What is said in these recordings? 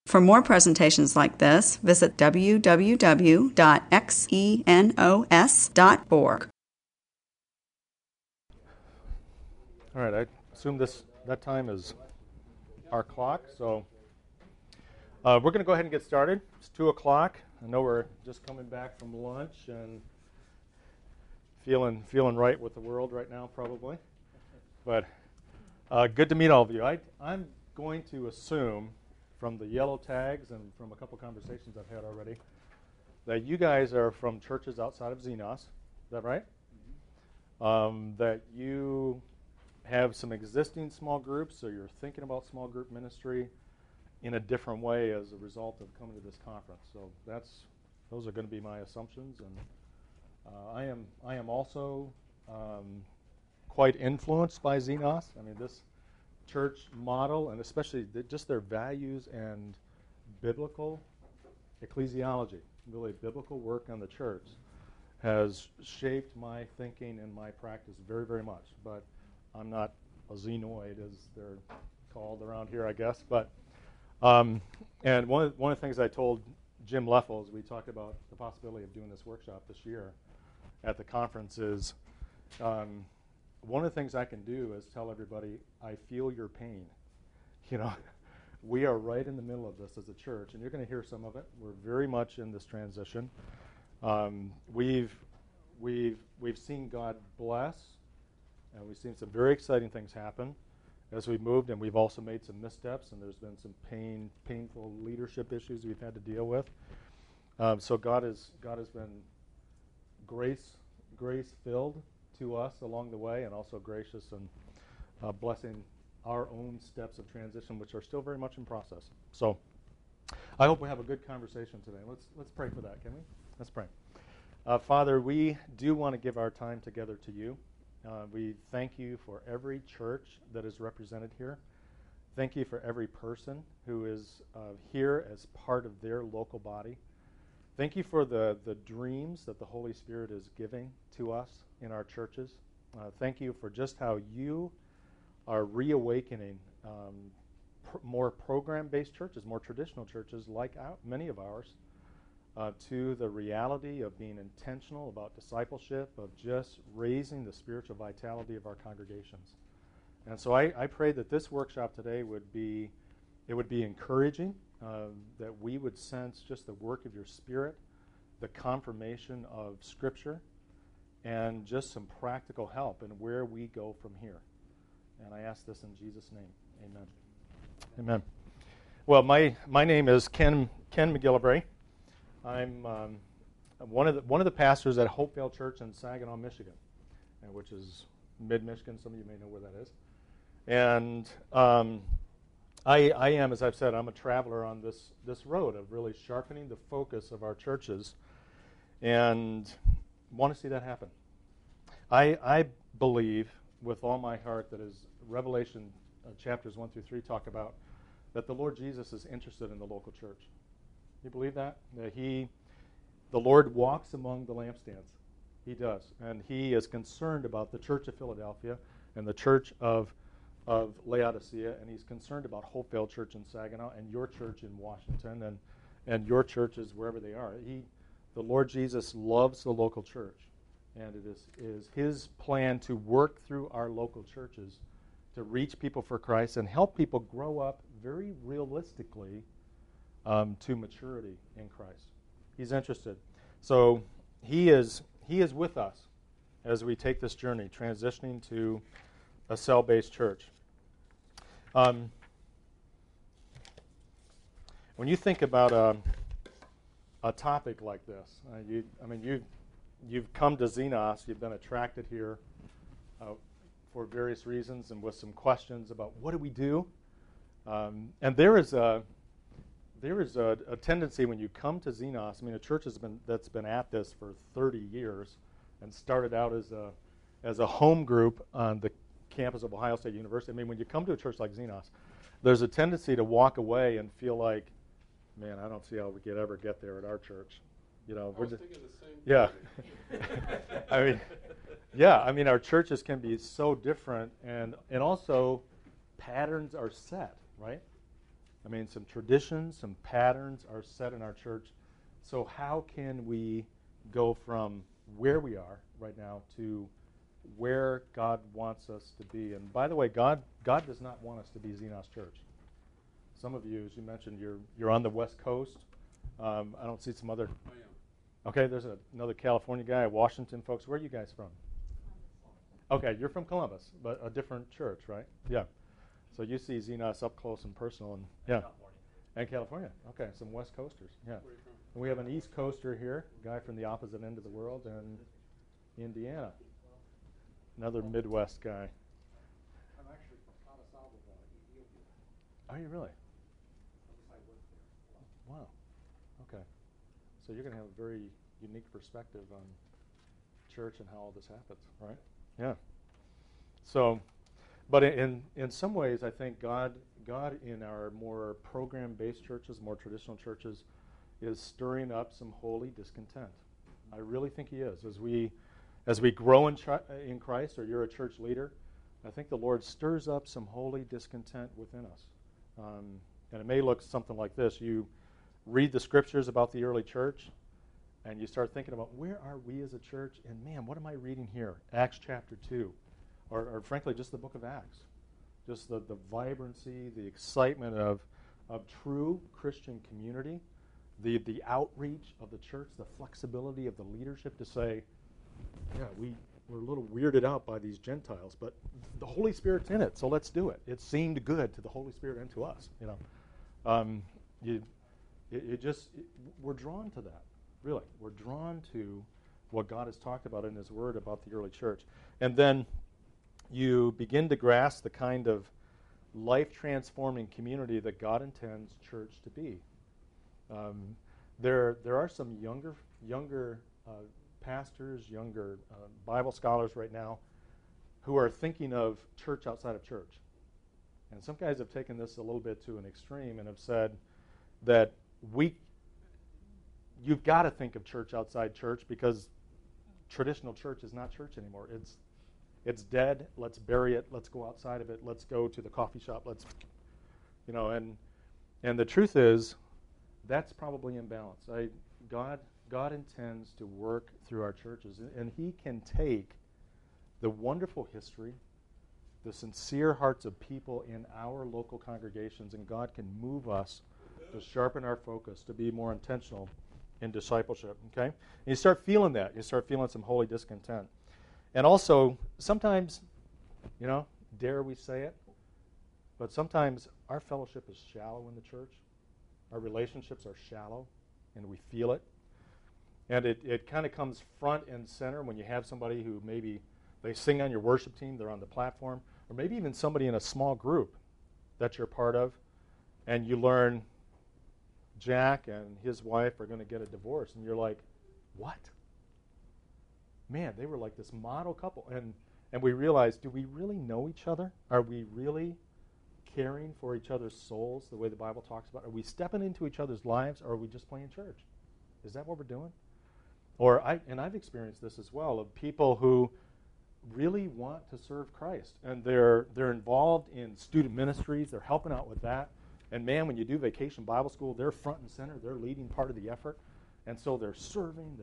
For more presentations like this, visit www.xenos.org. All right, I assume that time is our clock, so we're going to go ahead and get started. It's 2 o'clock. I know we're just coming back from lunch and feeling right with the world right now, probably. But good to meet all of you. I'm going to assume from the yellow tags and from a couple conversations I've had already that you guys are from churches outside of Xenos. Is that right? Mm-hmm. That you have some existing small groups, so you're thinking about small group ministry in a different way as a result of coming to this conference. So those are going to be my assumptions, and I am also quite influenced by Xenos. I mean, this church model, and especially just their values and biblical ecclesiology, really biblical work on the church, has shaped my thinking and my practice very, very much. But I'm not a Xenoid, as they're called around here, I guess. But and one of the things I told Jim Leffel as we talked about the possibility of doing this workshop this year at the conference is one of the things I can do is tell everybody, I feel your pain. You know, we are right in the middle of this as a church, and you're going to hear some of it. We're very much in this transition. We've seen God bless, and we've seen some very exciting things happen as we've moved, and we've also made some missteps, and there's been some painful leadership issues we've had to deal with. So God has been grace-filled to us along the way, and also gracious and blessing our own steps of transition, which are still very much in process. So I hope we have a good conversation today. Let's pray for that, can we? Let's pray. Father, we do want to give our time together to you. We thank you for every church that is represented here. Thank you for every person who is here as part of their local body. Thank you for the dreams that the Holy Spirit is giving to us in our churches. Thank you for just how you are reawakening more program-based churches, more traditional churches like many of ours, to the reality of being intentional about discipleship, of just raising the spiritual vitality of our congregations. And so I pray that this workshop today would be encouraging, that we would sense just the work of your Spirit, the confirmation of Scripture, and just some practical help in where we go from here. And I ask this in Jesus' name. Amen. Amen. Well, my name is Ken McGillivray. I'm one of the pastors at Hopevale Church in Saginaw, Michigan, which is mid-Michigan. Some of you may know where that is. And I am, as I've said, I'm a traveler on this road of really sharpening the focus of our churches, and want to see that happen. I believe with all my heart that as Revelation chapters 1 through 3 talk about, that the Lord Jesus is interested in the local church. You believe that? That the Lord walks among the lampstands. He does. And he is concerned about the church of Philadelphia and the church of Laodicea, and he's concerned about Hopevale Church in Saginaw and your church in Washington and your churches wherever they are. The Lord Jesus loves the local church, and it is his plan to work through our local churches to reach people for Christ and help people grow up very realistically to maturity in Christ. He's interested. So he is with us as we take this journey, transitioning to a cell-based church. When you think about a topic like this, you've come to Xenos, you've been attracted here for various reasons and with some questions about what do we do, and there is a tendency when you come to Xenos. A church that's been at this for 30 years and started out as a home group on the campus of Ohio State University. When you come to a church like Xenos, there's a tendency to walk away and feel like, man, I don't see how we could ever get there at our church. We're just thinking the same. Yeah. Our churches can be so different, and also patterns are set, right? I mean, some traditions, some patterns are set in our church. So how can we go from where we are right now to where God wants us to be? And by the way, God does not want us to be Xenos Church. Some of you, as you mentioned, you're on the West Coast. I don't see some other. I am. Okay, there's another California guy, Washington folks. Where are you guys from? Okay, you're from Columbus, but a different church, right? Yeah. So you see Xenos up close and personal, and yeah. California. And California. Okay, some West Coasters. Yeah. Where are you from? And we have an East Coaster here, a guy from the opposite end of the world, and Indiana. Another Midwest guy. I'm actually from Addis Ababa, Ethiopia. Are you really? I work there. Wow. Okay. So you're going to have a very unique perspective on church and how all this happens, right? Yeah. So, but in some ways, I think God in our more program-based churches, more traditional churches, is stirring up some holy discontent. I really think He is. As we grow in Christ, or you're a church leader, I think the Lord stirs up some holy discontent within us. And it may look something like this. You read the scriptures about the early church, and you start thinking about, where are we as a church? And man, what am I reading here? Acts chapter 2. Or frankly, just the book of Acts. Just the vibrancy, the excitement of true Christian community, the outreach of the church, the flexibility of the leadership to say, yeah, we're a little weirded out by these Gentiles, but the Holy Spirit's in it, so let's do it. It seemed good to the Holy Spirit and to us, you know. We're drawn to that, really. We're drawn to what God has talked about in His Word about the early church. And then you begin to grasp the kind of life-transforming community that God intends church to be. There are some younger pastors, younger Bible scholars right now who are thinking of church outside of church. And some guys have taken this a little bit to an extreme and have said that you've got to think of church outside church because traditional church is not church anymore. It's dead. Let's bury it. Let's go outside of it. Let's go to the coffee shop. And the truth is, that's probably imbalance. God intends to work through our churches, and He can take the wonderful history, the sincere hearts of people in our local congregations, and God can move us to sharpen our focus, to be more intentional in discipleship, okay? And you start feeling that. You start feeling some holy discontent. And also, sometimes, dare we say it, but sometimes our fellowship is shallow in the church. Our relationships are shallow, and we feel it. And it kind of comes front and center when you have somebody who maybe they sing on your worship team, they're on the platform, or maybe even somebody in a small group that you're part of, and you learn Jack and his wife are going to get a divorce, and you're like, what? Man, they were like this model couple. And we realize, do we really know each other? Are we really caring for each other's souls the way the Bible talks about? Are we stepping into each other's lives, or are we just playing church? Is that what we're doing? I've experienced this as well, of people who really want to serve Christ, and they're involved in student ministries, they're helping out with that, and man, when you do Vacation Bible School, they're front and center, they're leading part of the effort, and so they're serving.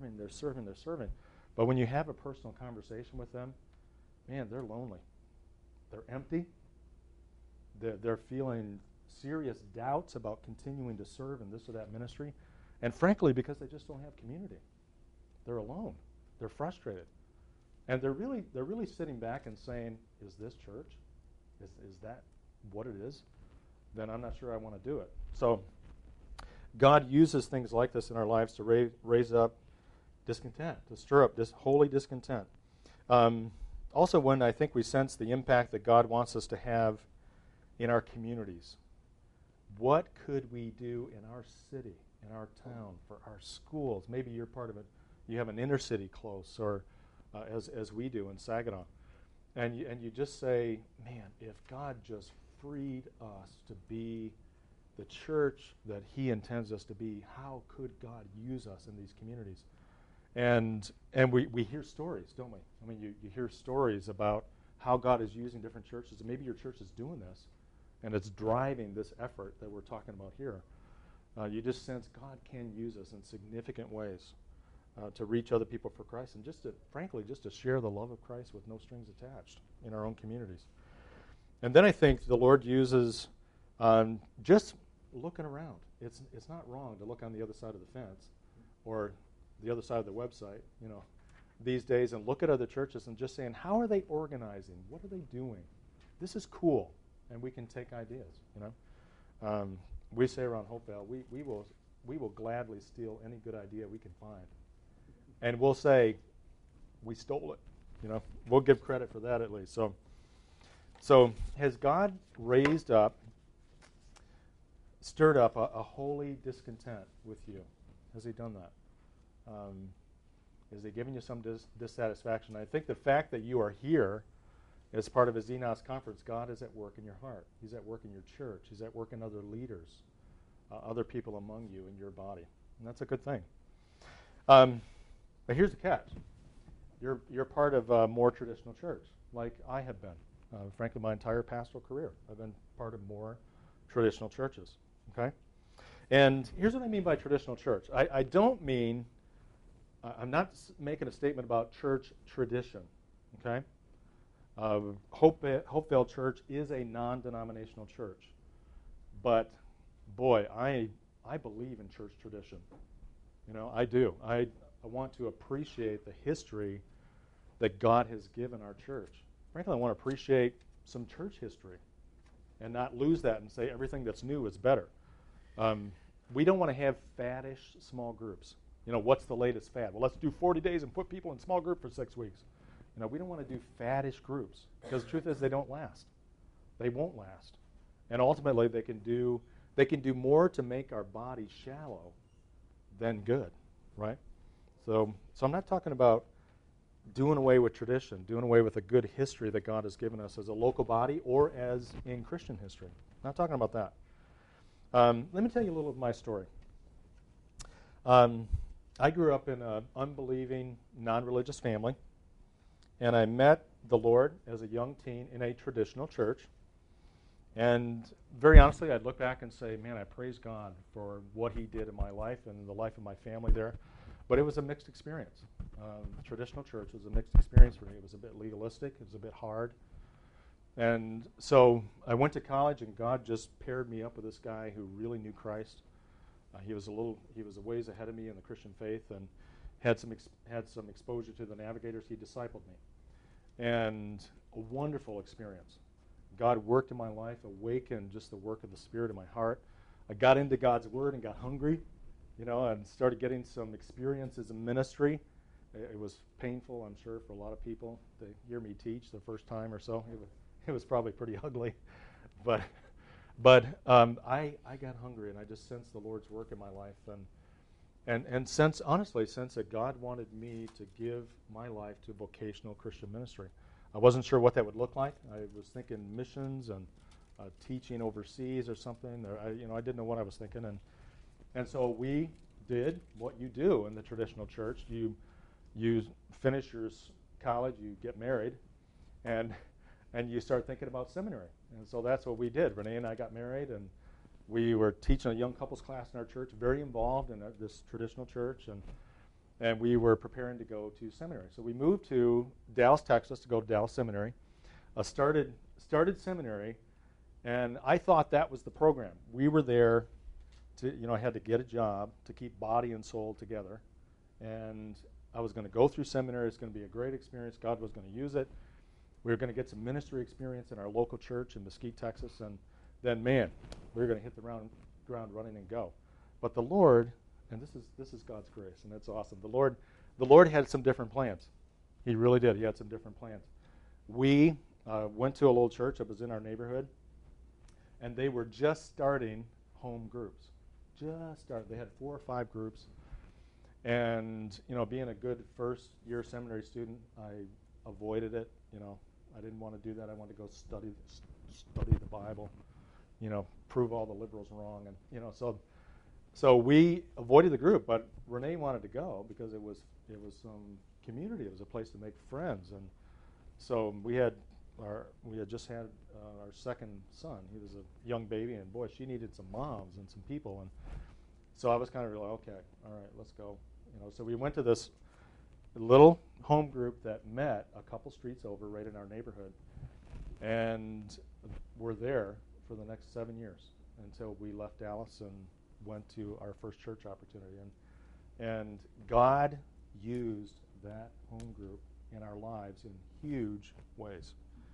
But when you have a personal conversation with them, man, they're lonely. They're empty. They're feeling serious doubts about continuing to serve in this or that ministry, and frankly, because they just don't have community. They're alone. They're frustrated. And they're really sitting back and saying, is this church? Is that what it is? Then I'm not sure I want to do it. So God uses things like this in our lives to raise up discontent, to stir up this holy discontent. Also, when I think we sense the impact that God wants us to have in our communities, what could we do in our city, in our town, for our schools? Maybe you're part of it. You have an inner city close, or as we do in Saginaw, and you just say, man, if God just freed us to be the church that He intends us to be, how could God use us in these communities? And we hear stories, don't we? I mean, you hear stories about how God is using different churches, and maybe your church is doing this, and it's driving this effort that we're talking about here. You just sense God can use us in significant ways to reach other people for Christ, and just to, frankly, just to share the love of Christ with no strings attached in our own communities. And then I think the Lord uses just looking around. It's not wrong to look on the other side of the fence or the other side of the website, these days, and look at other churches and just saying, how are they organizing? What are they doing? This is cool, and we can take ideas. We say around Hopevale, we will gladly steal any good idea we can find, and we'll say we stole it. We'll give credit for that at least. So has God stirred up a holy discontent with you? Has He done that? Is He giving you some dissatisfaction? I think the fact that you are here as part of a Xenos conference, God is at work in your heart. He's at work in your church. He's at work in other leaders, other people among you in your body. And that's a good thing. But here's the catch. You're part of a more traditional church, like I have been. Frankly, my entire pastoral career, I've been part of more traditional churches. Okay? And here's what I mean by traditional church. I don't mean, I'm not making a statement about church tradition. Okay? Hopevale Church is a non-denominational church. But, boy, I believe in church tradition. I do. I want to appreciate the history that God has given our church. Frankly, I want to appreciate some church history and not lose that and say everything that's new is better. We don't want to have faddish small groups. What's the latest fad? Well, let's do 40 days and put people in small group for 6 weeks. We don't want to do faddish groups because the truth is they don't last. They won't last. And ultimately they can do more to make our body shallow than good, right? So I'm not talking about doing away with tradition, doing away with a good history that God has given us as a local body or as in Christian history. Not talking about that. Let me tell you a little of my story. I grew up in an unbelieving, non-religious family, and I met the Lord as a young teen in a traditional church. And very honestly, I'd look back and say, man, I praise God for what He did in my life and the life of my family there. But it was a mixed experience. Traditional church was a mixed experience for me. It was a bit legalistic. It was a bit hard. And so I went to college, and God just paired me up with this guy who really knew Christ. He was a ways ahead of me in the Christian faith, and had some exposure to the Navigators. He discipled me, and a wonderful experience. God worked in my life, awakened just the work of the Spirit in my heart. I got into God's Word and got hungry, and started getting some experiences in ministry. It was painful, I'm sure, for a lot of people to hear me teach the first time or so. It was probably pretty ugly, but I got hungry, and I just sensed the Lord's work in my life, and sense that God wanted me to give my life to vocational Christian ministry. I wasn't sure what that would look like. I was thinking missions and teaching overseas or something. I didn't know what I was thinking, and so we did what you do in the traditional church. You finish your college, you get married, and you start thinking about seminary. And so that's what we did. Renee and I got married, and we were teaching a young couples class in our church, very involved in this traditional church, and we were preparing to go to seminary. So we moved to Dallas, Texas, to go to Dallas Seminary. Started seminary, and I thought that was the program. We were there to, I had to get a job to keep body and soul together, and I was going to go through seminary. It's going to be a great experience. God was going to use it. We were going to get some ministry experience in our local church in Mesquite, Texas, and then, man, we were going to hit the ground running and go. But the Lord, and this is God's grace, and it's awesome. The Lord had some different plans. He really did. He had some different plans. We went to a little church that was in our neighborhood, and they were just starting home groups. They had 4 or 5 groups, and being a good first-year seminary student, I avoided it. I didn't want to do that. I wanted to go study the Bible, prove all the liberals wrong, and so we avoided the group. But Renee wanted to go because it was some community. It was a place to make friends, and so we had we had just had our second son. He was a young baby, and boy, she needed some moms and some people. And so I was kind of like, okay, all right, let's go. So we went to this little home group that met a couple streets over right in our neighborhood, and we're there for the next 7 years until we left Dallas and went to our first church opportunity. And God used that home group in our lives in huge ways.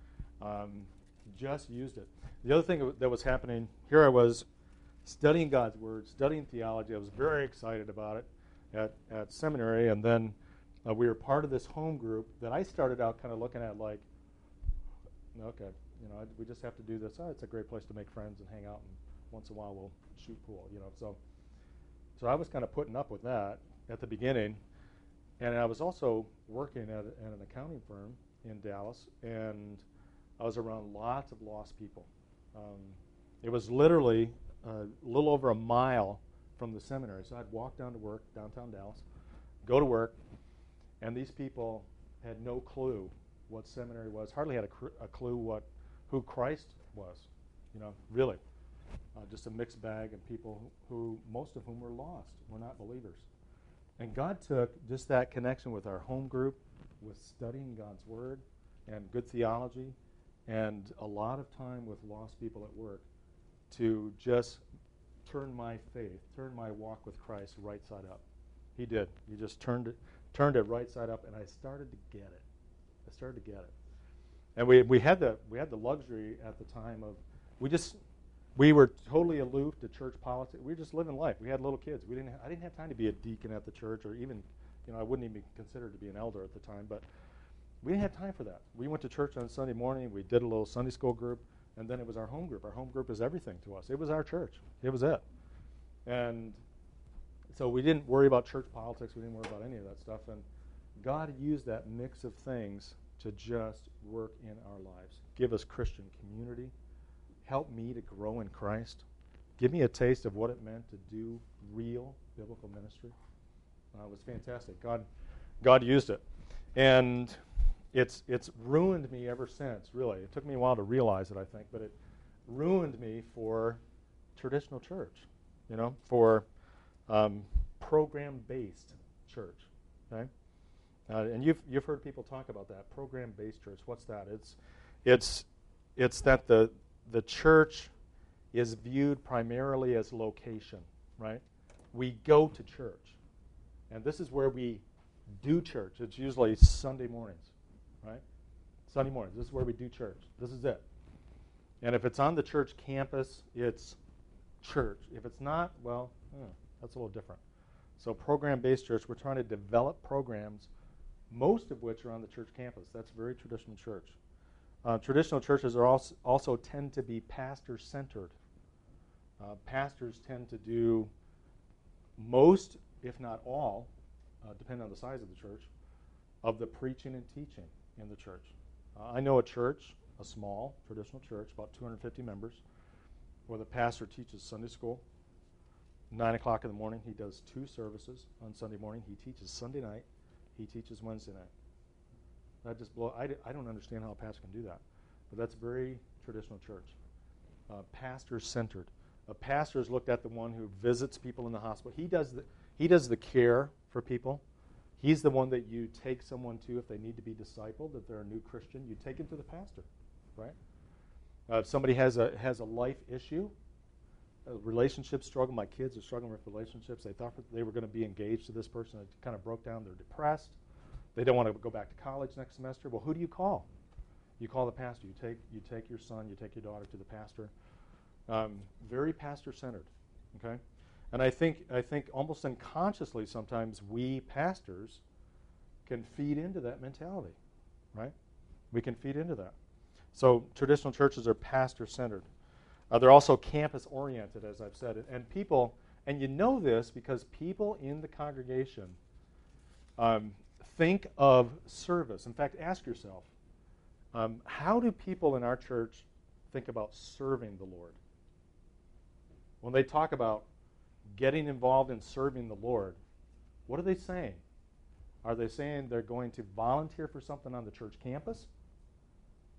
Just used it. The other thing that was happening, here I was studying God's Word, studying theology. I was very excited about it at seminary, and then we were part of this home group that I started out kind of looking at like, okay, we just have to do this. It's a great place to make friends and hang out, and once in a while we'll shoot pool, So I was kind of putting up with that at the beginning, and I was also working at an accounting firm in Dallas, and I was around lots of lost people. It was literally a little over a mile from the seminary, so I'd walk down to work, downtown Dallas, go to work, and these people had no clue what seminary was, hardly had a clue who Christ was, really. Just a mixed bag of people who most of whom were lost, were not believers. And God took just that connection with our home group, with studying God's Word and good theology, and a lot of time with lost people at work to just turn my faith, turn my walk with Christ right side up. He did. He just turned it right side up, and I started to get it. And we had the luxury at the time of we were totally aloof to church politics. We were just living life. We had little kids. I didn't have time to be a deacon at the church, or even I wouldn't even be considered to be an elder at the time. But we didn't have time for that. We went to church on Sunday morning. We did a little Sunday school group, and then it was our home group. Our home group is everything to us. It was our church. It was it. And so we didn't worry about church politics. We didn't worry about any of that stuff. And God used that mix of things to just work in our lives. Give us Christian community. Help me to grow in Christ. Give me a taste of what it meant to do real biblical ministry. It was fantastic. God used it. And it's ruined me ever since, really. It took me a while to realize it, I think, but it ruined me for traditional church, for program-based church, okay? And you've heard people talk about that, program-based church. What's that? It's that the church is viewed primarily as location, right? We go to church, and this is where we do church. It's usually Sunday mornings, right? Sunday mornings. This is where we do church. This is it. And if it's on the church campus, it's church. If it's not, well, that's a little different. So program-based church, we're trying to develop programs, most of which are on the church campus. That's very traditional church. Traditional churches are also tend to be pastor-centered. Pastors tend to do most, if not all, depending on the size of the church, of the preaching and teaching in the church. I know a church, a small traditional church, about 250 members, where the pastor teaches Sunday school. 9 o'clock in the morning, he does 2 services on Sunday morning. He teaches Sunday night. He teaches Wednesday night. That just I don't understand how a pastor can do that. But that's very traditional church. Pastor-centered. A pastor is looked at the one who visits people in the hospital. He does the care for people. He's the one that you take someone to if they need to be discipled, if they're a new Christian. You take them to the pastor, right? If somebody has a life issue, a relationship struggle, my kids are struggling with relationships. They thought they were going to be engaged to this person. It kind of broke down. They're depressed. They don't want to go back to college next semester. Well, who do you call? You call the pastor. You take your son, you take your daughter to the pastor. Very pastor-centered, okay? And I think almost unconsciously sometimes we pastors can feed into that mentality, right? We can feed into that. So traditional churches are pastor-centered. They're also campus-oriented, as I've said. And people, and you know this because people in the congregation think of service. In fact, ask yourself, how do people in our church think about serving the Lord? When they talk about getting involved in serving the Lord, what are they saying? Are they saying they're going to volunteer for something on the church campus?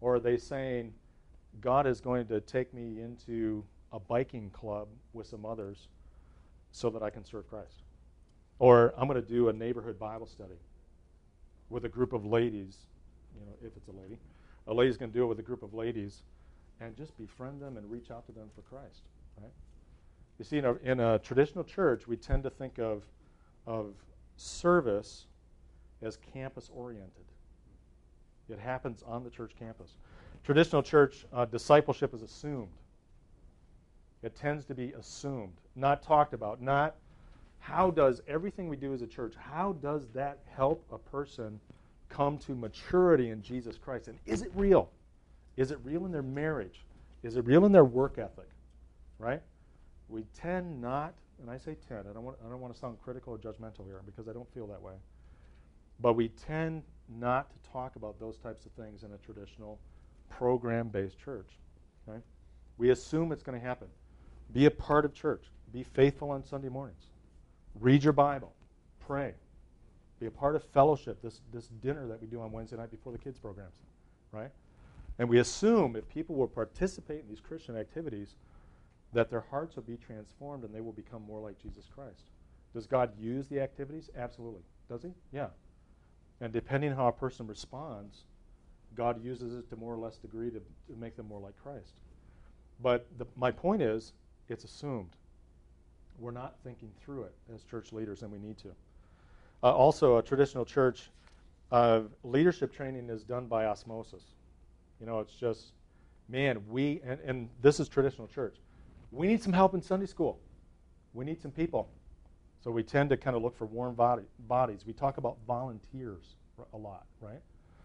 Or are they saying, God is going to take me into a biking club with some others so that I can serve Christ? Or I'm going to do a neighborhood Bible study with a group of ladies, if it's a lady's going to do it with a group of ladies, and just befriend them and reach out to them for Christ, right? You see, in a traditional church, we tend to think of service as campus-oriented. It happens on the church campus. Traditional church discipleship is assumed. It tends to be assumed, not talked about, not how does everything we do as a church, how does that help a person come to maturity in Jesus Christ? And is it real? Is it real in their marriage? Is it real in their work ethic? Right? We tend not, and I say tend, I don't want to sound critical or judgmental here because I don't feel that way. But we tend not to talk about those types of things in a traditional program-based church. Okay? We assume it's going to happen. Be a part of church. Be faithful on Sunday mornings. Read your Bible. Pray. Be a part of fellowship, this dinner that we do on Wednesday night before the kids' programs. Right? And we assume if people will participate in these Christian activities, that their hearts will be transformed and they will become more like Jesus Christ. Does God use the activities? Absolutely. Does he? Yeah. And depending on how a person responds, God uses it to more or less degree to make them more like Christ. But my point is, it's assumed. We're not thinking through it as church leaders, and we need to. Also, a traditional church, leadership training is done by osmosis. It's just, man, and this is traditional church. We need some help in Sunday school. We need some people. So we tend to kind of look for warm bodies. We talk about volunteers a lot, right?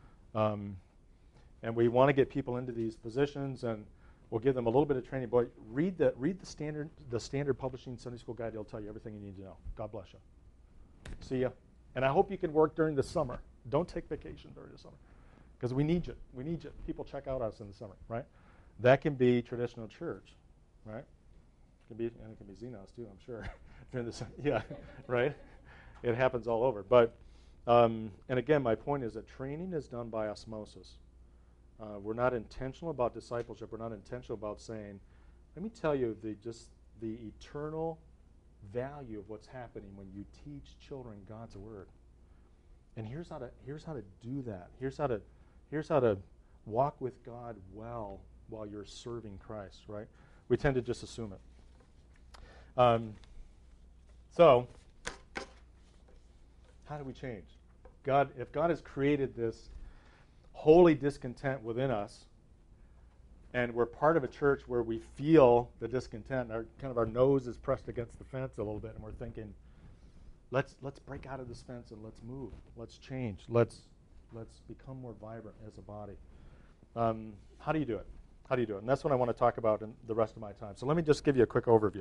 And we want to get people into these positions, and we'll give them a little bit of training. Boy, read the standard publishing Sunday school guide. It'll tell you everything you need to know. God bless you. See ya. And I hope you can work during the summer. Don't take vacation during the summer, because we need you. We need you. People check out us in the summer, right? That can be traditional church, right? It can be Xenos too, I'm sure. Yeah, right? It happens all over. But, and again, my point is that training is done by osmosis. We're not intentional about discipleship. We're not intentional about saying, let me tell you the eternal value of what's happening when you teach children God's word. And here's how to do that. Here's how to walk with God well while you're serving Christ, right? We tend to just assume it. So, how do we change? If God has created this holy discontent within us, and we're part of a church where we feel the discontent, our nose is pressed against the fence a little bit, and we're thinking, let's break out of this fence and let's move, let's change, let's become more vibrant as a body. How do you do it? How do you do it? And that's what I want to talk about in the rest of my time. So let me just give you a quick overview.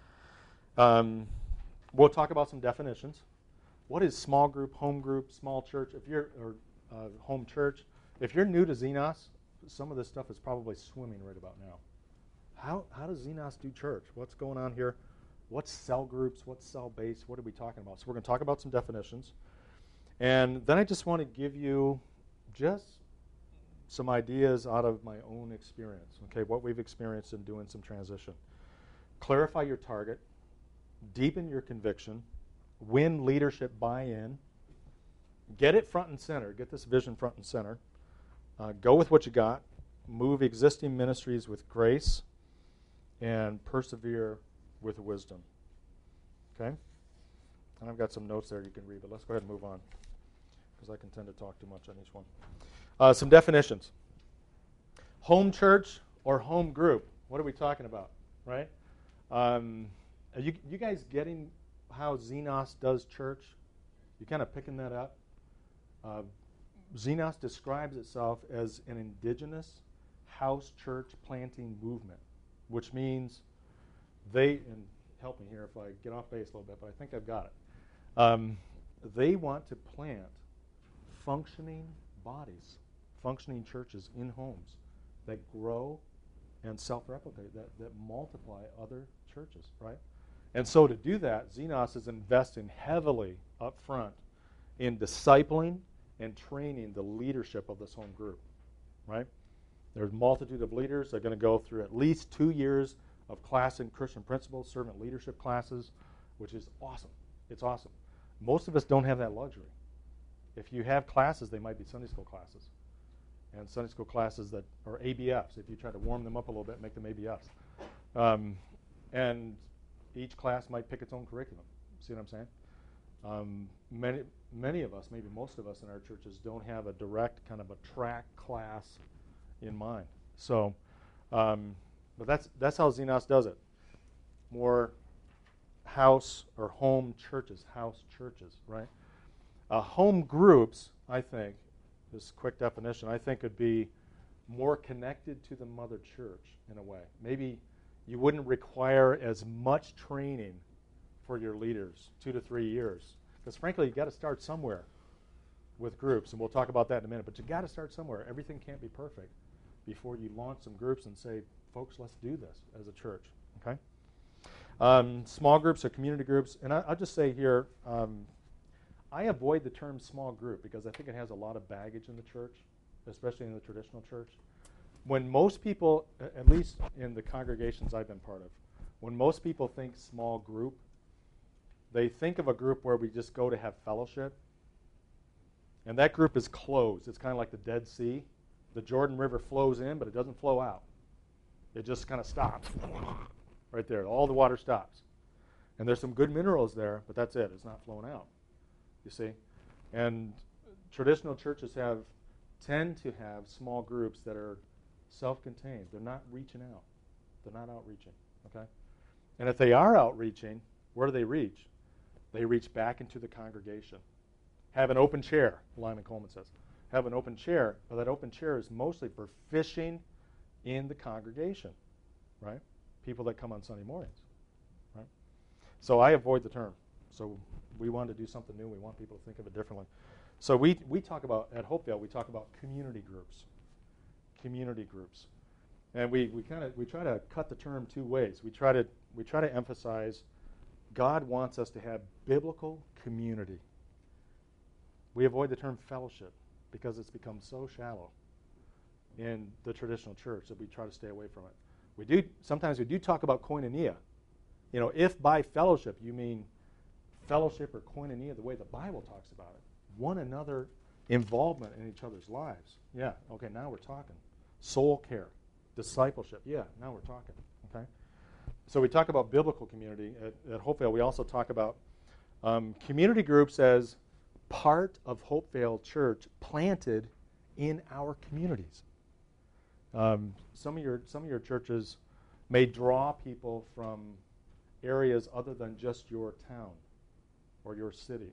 We'll talk about some definitions. What is small group, small church? Home church. If you're new to Xenos, some of this stuff is probably swimming right about now. How does Xenos do church? What's going on here? What's cell groups? What's cell base? What are we talking about? So we're going to talk about some definitions. And then I just want to give you just some ideas out of my own experience, okay, what we've experienced in doing some transition. Clarify your target, deepen your conviction, win leadership buy-in, get it front and center, get this vision front and center, go with what you got, move existing ministries with grace, and persevere with wisdom. Okay? And I've got some notes there you can read, but let's go ahead and move on, because I can tend to talk too much on each one. Some definitions. Home church or home group. What are we talking about, right? Are you guys getting how Xenos does church? You kind of picking that up? Xenos describes itself as an indigenous house church planting movement, which means and help me here if I get off base a little bit, but I think I've got it. They want to plant functioning bodies, functioning churches in homes that grow and self-replicate, that multiply other churches, right? And so to do that, Xenos is investing heavily up front in discipling and training the leadership of this home group, right? There's a multitude of leaders. They're going to go through at least 2 years of class in Christian principles, servant leadership classes, which is awesome. It's awesome. Most of us don't have that luxury. If you have classes, they might be Sunday school classes. And Sunday school classes that are ABFs, if you try to warm them up a little bit, make them ABFs. And each class might pick its own curriculum. See what I'm saying? Many of us, maybe most of us in our churches, don't have a direct kind of a track class in mind. So, but that's how Xenos does it. More house or home churches, right? Home groups, I think, this quick definition, I think would be more connected to the mother church in a way. Maybe you wouldn't require as much training for your leaders, 2 to 3 years. Because frankly, you've got to start somewhere with groups, and we'll talk about that in a minute. But you've got to start somewhere. Everything can't be perfect before you launch some groups and say, folks, let's do this as a church, okay? Small groups or community groups. And I'll just say here, I avoid the term small group because I think it has a lot of baggage in the church, especially in the traditional church. When most people, at least in the congregations I've been part of, when most people think small group, they think of a group where we just go to have fellowship. And that group is closed. It's kind of like the Dead Sea. The Jordan River flows in, but it doesn't flow out. It just kind of stops right there. All the water stops. And there's some good minerals there, but that's it. It's not flowing out, you see. And traditional churches tend to have small groups that are self-contained. They're not reaching out. They're not outreaching, okay? And if they are outreaching, where do they reach? They reach back into the congregation. Have an open chair, Lyman Coleman says. Have an open chair, but that open chair is mostly for fishing in the congregation, right? People that come on Sunday mornings, right? So I avoid the term. So we want to do something new. We want people to think of it differently. So we talk about, at Hopedale, we talk about community groups. Community groups. And we try to cut the term 2 ways. We try to emphasize God wants us to have biblical community. We avoid the term fellowship because it's become so shallow in the traditional church that we try to stay away from it. Sometimes we do talk about koinonia. You know, if by fellowship you mean fellowship or koinonia the way the Bible talks about it, one another involvement in each other's lives. Yeah, okay, now we're talking. Soul care, discipleship. Yeah, now we're talking. Okay. So we talk about biblical community at Hopevale. We also talk about community groups as part of Hopevale Church planted in our communities. Some of your churches may draw people from areas other than just your town or your city.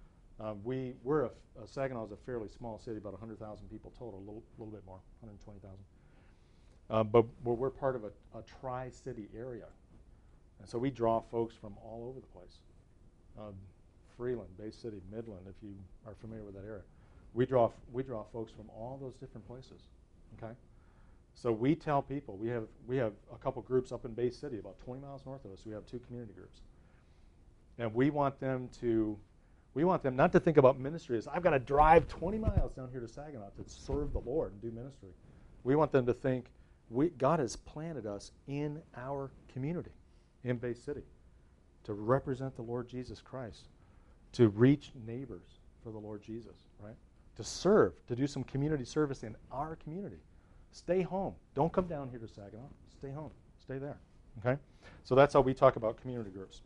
Saginaw is a fairly small city, about 100,000 people total, a little bit more, 120,000. But we're part of a tri-city area. And so we draw folks from all over the place. Freeland, Bay City, Midland, if you are familiar with that area. We draw folks from all those different places. Okay? So we tell people, we have a couple groups up in Bay City, about 20 miles north of us. We have 2 community groups. And we want them not to think about ministry as, I've got to drive 20 miles down here to Saginaw to serve the Lord and do ministry. We want them to think, God has planted us in our community, in Bay City, to represent the Lord Jesus Christ, to reach neighbors for the Lord Jesus, right? To serve, to do some community service in our community. Stay home. Don't come down here to Saginaw. Stay home. Stay there, okay? So that's how we talk about community groups.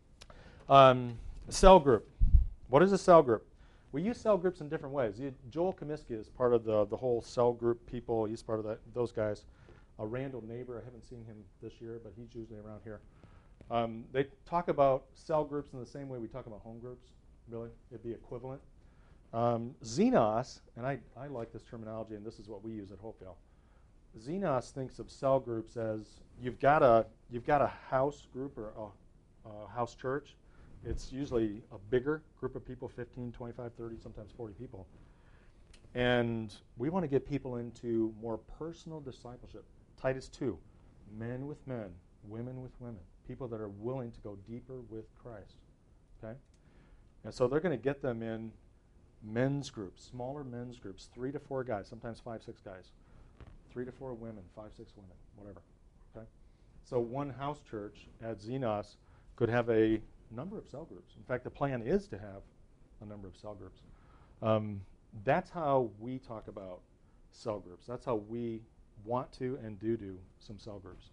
Cell group. What is a cell group? We use cell groups in different ways. Joel Comiskey is part of the whole cell group people. He's part of those guys. Randall Neighbor, I haven't seen him this year, but he's usually around here. They talk about cell groups in the same way we talk about home groups, really. It'd be equivalent. Xenos, and I like this terminology, and this is what we use at Hopedale. Xenos thinks of cell groups as you've got a house group or a house church. It's usually a bigger group of people, 15, 25, 30, sometimes 40 people. And we want to get people into more personal discipleship. Titus 2, men with men, women with women, people that are willing to go deeper with Christ. Okay? And so they're going to get them in men's groups, smaller men's groups, 3 to 4 guys, sometimes 5, 6 guys. 3 to 4 women, 5, 6 women, whatever. Okay? So one house church at Xenos could have a number of cell groups. In fact, the plan is to have a number of cell groups. That's how we talk about cell groups. That's how we want to and do some cell groups.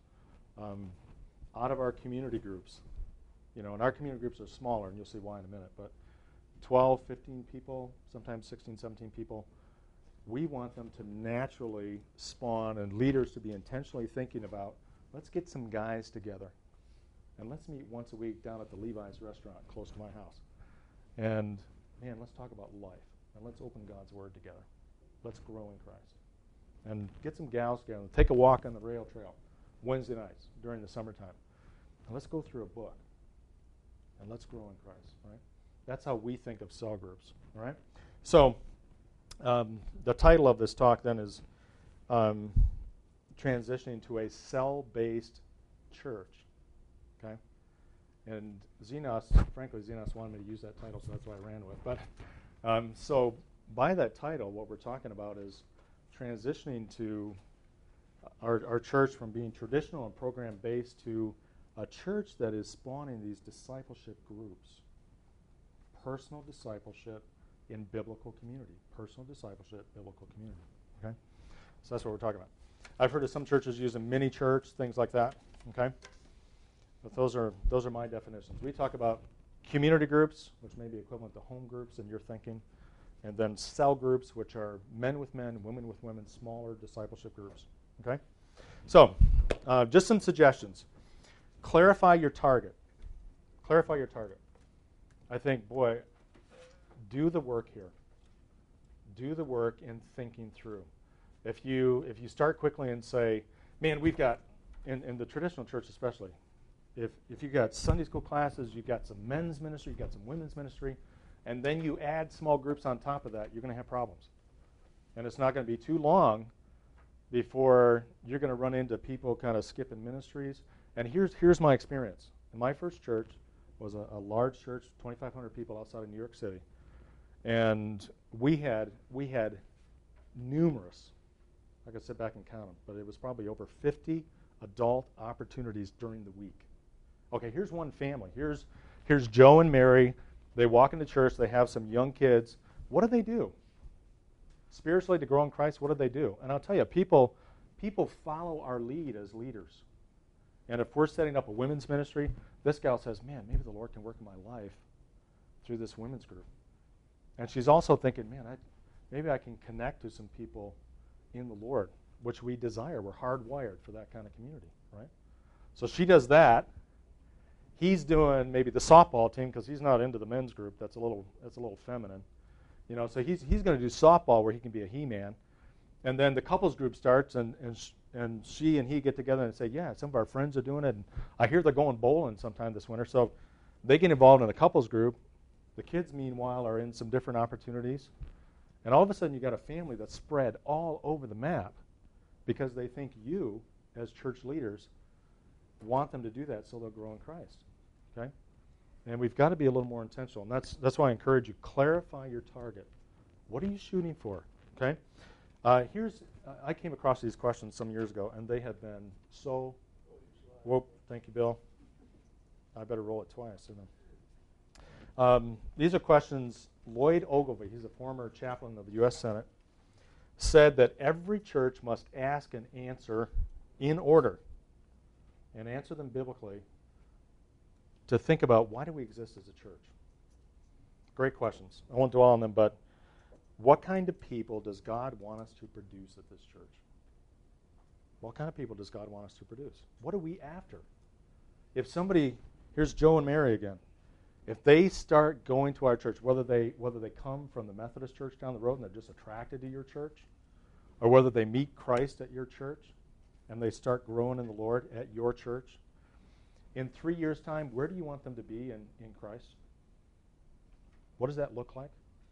Out of our community groups, and our community groups are smaller, and you'll see why in a minute, but 12, 15 people, sometimes 16, 17 people, we want them to naturally spawn and leaders to be intentionally thinking about, let's get some guys together and let's meet once a week down at the Levi's restaurant close to my house. And, man, let's talk about life and let's open God's Word together. Let's grow in Christ. And get some gals together. Take a walk on the rail trail Wednesday nights during the summertime. And let's go through a book and let's grow in Christ, right? That's how we think of cell groups, all right? So the title of this talk then is Transitioning to a Cell-Based Church, okay? And frankly, Xenos wanted me to use that title, so that's why I ran with it. But so by that title, what we're talking about is transitioning to our church from being traditional and program-based to a church that is spawning these discipleship groups. Personal discipleship in biblical community. Personal discipleship, biblical community. Okay? So that's what we're talking about. I've heard of some churches use a mini church, things like that. Okay? But those are my definitions. We talk about community groups, which may be equivalent to home groups in your thinking, and then cell groups, which are men with men, women with women, smaller discipleship groups. Okay? So, just some suggestions. Clarify your target. Clarify your target. I think, boy, do the work here. Do the work in thinking through. If you start quickly and say, man, we've got, in the traditional church especially, if you've got Sunday school classes, you've got some men's ministry, you've got some women's ministry, and then you add small groups on top of that, you're going to have problems. And it's not going to be too long before you're going to run into people kind of skipping ministries. And here's my experience. In my first church was a large church, 2,500 people outside of New York City. And we had numerous, I could sit back and count them, but it was probably over 50 adult opportunities during the week. Okay, here's one family. Here's Joe and Mary. They walk into church. They have some young kids. What do they do? Spiritually, to grow in Christ, what do they do? And I'll tell you, people follow our lead as leaders. And if we're setting up a women's ministry, this gal says, man, maybe the Lord can work in my life through this women's group. And she's also thinking, man, maybe I can connect to some people in the Lord, which we desire. We're hardwired for that kind of community, right? So she does that. He's doing maybe the softball team because he's not into the men's group. That's a little feminine. So he's going to do softball where he can be a he-man. And then the couples group starts, and she and he get together and say, yeah, some of our friends are doing it, and I hear they're going bowling sometime this winter. So they get involved in a couples group. The kids, meanwhile, are in some different opportunities. And all of a sudden, you've got a family that's spread all over the map because they think you, as church leaders, want them to do that so they'll grow in Christ. Okay? And we've got to be a little more intentional. And that's why I encourage you, clarify your target. What are you shooting for? Okay? I came across these questions some years ago, and they have been so... Whoa, thank you, Bill. I better roll it twice. These are questions. Lloyd Ogilvie, he's a former chaplain of the U.S. Senate, said that every church must ask and answer in order, and answer them biblically, to think about why do we exist as a church. Great questions. I won't dwell on them, but what kind of people does God want us to produce at this church? What kind of people does God want us to produce? What are we after? If somebody, here's Joe and Mary again, if they start going to our church, whether they come from the Methodist church down the road and they're just attracted to your church, or whether they meet Christ at your church and they start growing in the Lord at your church, in 3 years' time, where do you want them to be in Christ? What does that look like?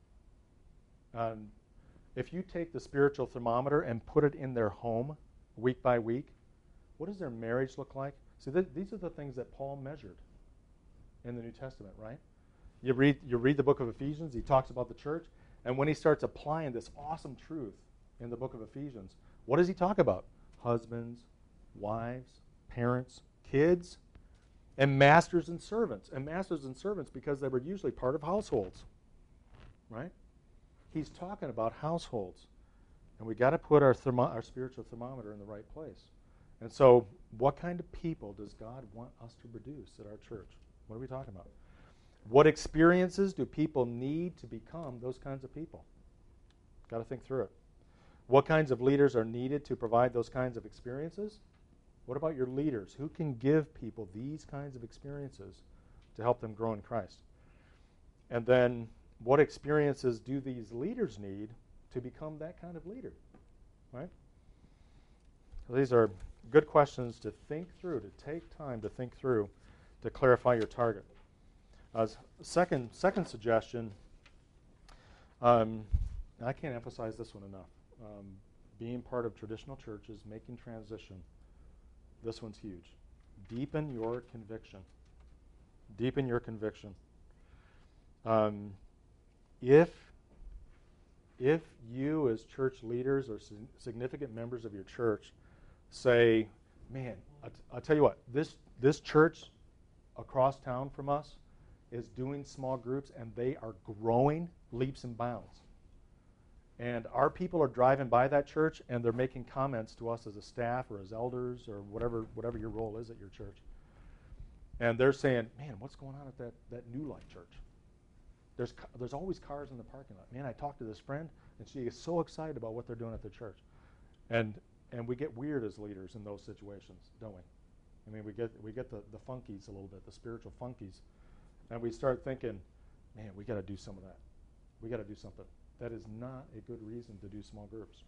If you take the spiritual thermometer and put it in their home week by week, what does their marriage look like? See, these are the things that Paul measured in the New Testament, right? You read the book of Ephesians, he talks about the church, and when he starts applying this awesome truth in the book of Ephesians, What does he talk about? Husbands, wives, parents, kids, and masters and servants. And masters and servants because they were usually part of households, right? He's talking about households. And we got to put our spiritual thermometer in the right place. And so what kind of people does God want us to produce at our church? What are we talking about? What experiences do people need to become those kinds of people? Got to think through it. What kinds of leaders are needed to provide those kinds of experiences? What about your leaders? Who can give people these kinds of experiences to help them grow in Christ? And then what experiences do these leaders need to become that kind of leader? Right? So these are good questions to think through, to take time to think through, to clarify your target. Second suggestion, I can't emphasize this one enough. Being part of traditional churches, making transition, this one's huge. Deepen your conviction. Deepen your conviction. If you as church leaders or significant members of your church say, man, I'll tell you what, this church across town from us is doing small groups and they are growing leaps and bounds. And our people are driving by that church and they're making comments to us as a staff or as elders or whatever your role is at your church. And they're saying, man, what's going on at that New Life church? There's always cars in the parking lot. Man, I talked to this friend and she is so excited about what they're doing at the church. And we get weird as leaders in those situations, don't we? I mean, we get the funkies a little bit, the spiritual funkies. And we start thinking, man, we got to do some of that. We got to do something. That is not a good reason to do small groups.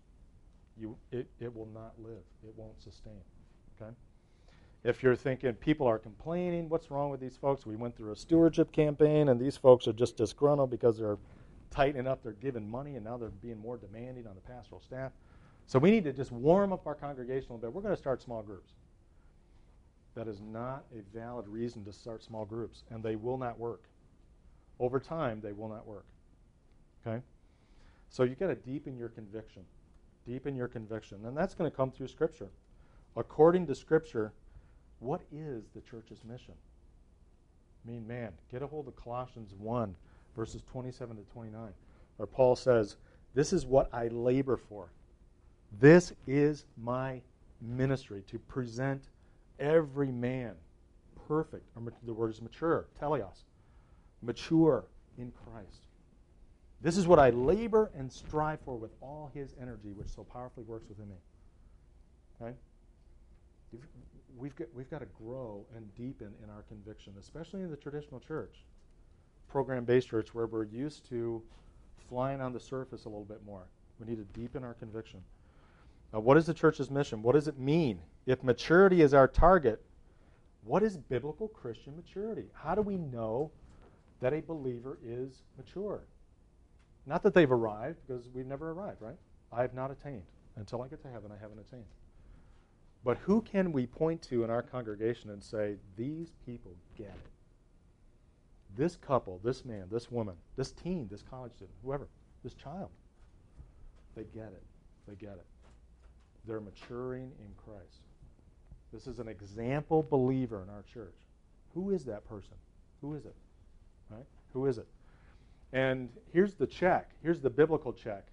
It will not live. It won't sustain. Okay? If you're thinking people are complaining, what's wrong with these folks? We went through a stewardship campaign, and these folks are just disgruntled because they're tightening up, they're giving money, and now they're being more demanding on the pastoral staff. So we need to just warm up our congregation a little bit. We're going to start small groups. That is not a valid reason to start small groups, and they will not work. Over time, they will not work. Okay? So you've got to deepen your conviction. Deepen your conviction. And that's going to come through Scripture. According to Scripture, what is the church's mission? I mean, man, get a hold of Colossians 1, verses 27 to 29, where Paul says, this is what I labor for. This is my ministry, to present every man perfect, or the word is mature, teleos, mature in Christ. This is what I labor and strive for with all his energy, which so powerfully works within me. Okay? We've got to grow and deepen in our conviction, especially in the traditional church, program-based church, where we're used to flying on the surface a little bit more. We need to deepen our conviction. Now, what is the church's mission? What does it mean? If maturity is our target, what is biblical Christian maturity? How do we know that a believer is mature? Not that they've arrived, because we've never arrived, right? I have not attained. Until I get to heaven, I haven't attained. But who can we point to in our congregation and say, these people get it? This couple, this man, this woman, this teen, this college student, whoever, this child, they get it. They get it. They're maturing in Christ. This is an example believer in our church. Who is that person? Who is it? Right? Who is it? And here's the check. Here's the biblical check.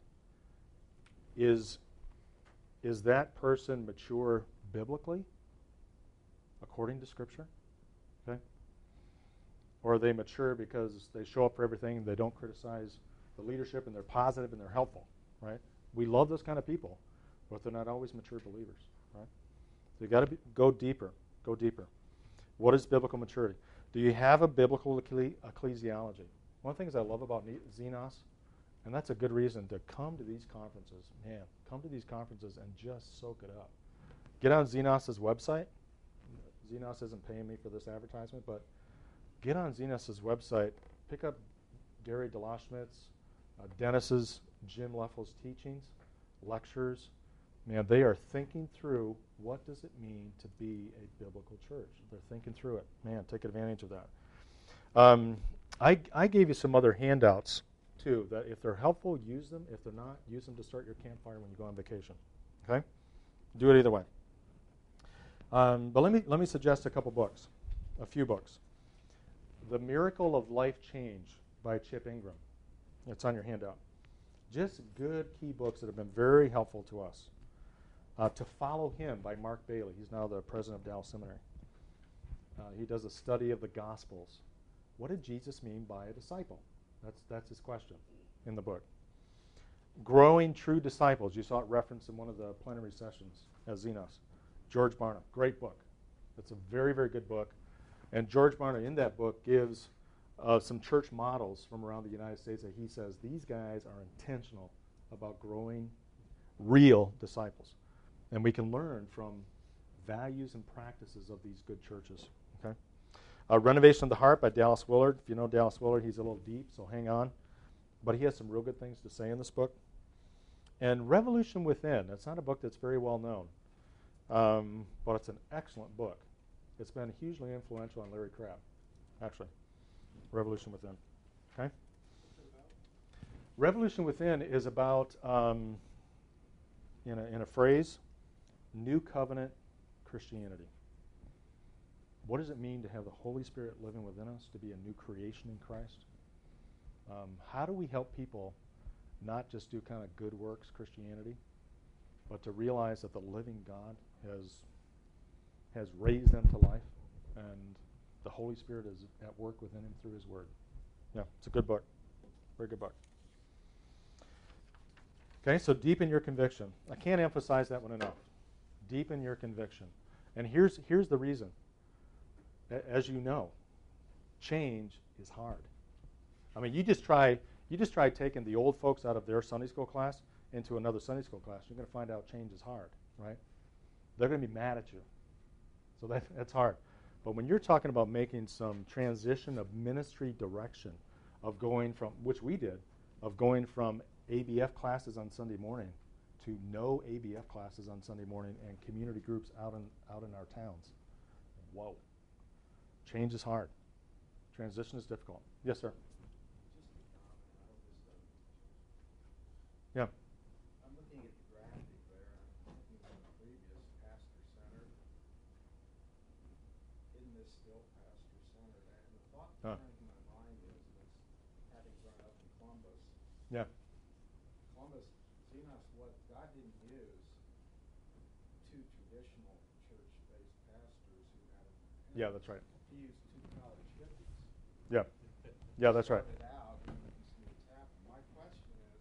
Is that person mature biblically, according to Scripture? Okay? Or are they mature because they show up for everything, they don't criticize the leadership, and they're positive and they're helpful, right? We love those kind of people, but they're not always mature believers, right? So you've got to go deeper. Go deeper. What is biblical maturity? Do you have a biblical ecclesiology? One of the things I love about Xenos, and that's a good reason to come to these conferences. Man, come to these conferences and just soak it up. Get on Xenos' website. Xenos isn't paying me for this advertisement, but get on Xenos' website. Pick up Gary DeLaschmidt's, Dennis's, Jim Leffels' teachings, lectures. Man, they are thinking through what does it mean to be a biblical church. They're thinking through it. Man, take advantage of that. I gave you some other handouts, too, that if they're helpful, use them. If they're not, use them to start your campfire when you go on vacation. Okay? Do it either way. But let me suggest a few books. The Miracle of Life Change by Chip Ingram. It's on your handout. Just good key books that have been very helpful to us. To Follow Him by Mark Bailey. He's now the president of Dallas Seminary. He does a study of the Gospels. What did Jesus mean by a disciple? That's his question in the book. Growing True Disciples. You saw it referenced in one of the plenary sessions as Xenos. George Barna. Great book. It's a very, very good book. And George Barna in that book gives some church models from around the United States that he says these guys are intentional about growing real disciples. And we can learn from values and practices of these good churches. Okay? Renovation of the Heart by Dallas Willard. If you know Dallas Willard, he's a little deep, so hang on. But he has some real good things to say in this book. And Revolution Within. It's not a book that's very well known, but it's an excellent book. It's been hugely influential on Larry Crabb, actually. Revolution Within. Okay? Revolution Within is about, in a phrase, New Covenant Christianity. What does it mean to have the Holy Spirit living within us, to be a new creation in Christ? How do we help people not just do kind of good works Christianity, but to realize that the living God has raised them to life, and the Holy Spirit is at work within him through his word? Yeah, it's a good book. Very good book. Okay, so deepen your conviction. I can't emphasize that one enough. Deepen your conviction. And here's the reason. As you know, change is hard. I mean, you just try taking the old folks out of their Sunday school class into another Sunday school class. You're going to find out change is hard, right? They're going to be mad at you. So that's hard. But when you're talking about making some transition of ministry direction, of going from, which we did, of going from ABF classes on Sunday morning to no ABF classes on Sunday morning and community groups out in our towns. Whoa. Change is hard. Transition is difficult. Yes, sir. Yeah. I'm looking at the graphic there, and I'm thinking of the previous pastor-centered. Isn't this still pastor-centered? And the thought that comes to my mind is having grown up in Columbus. Yeah. Columbus, Xenos, what God didn't use two traditional church-based pastors who had Yeah, that's right. He used two college hippies. Yeah. Yeah, that's right. Started out, and you can see what's happened. My question is,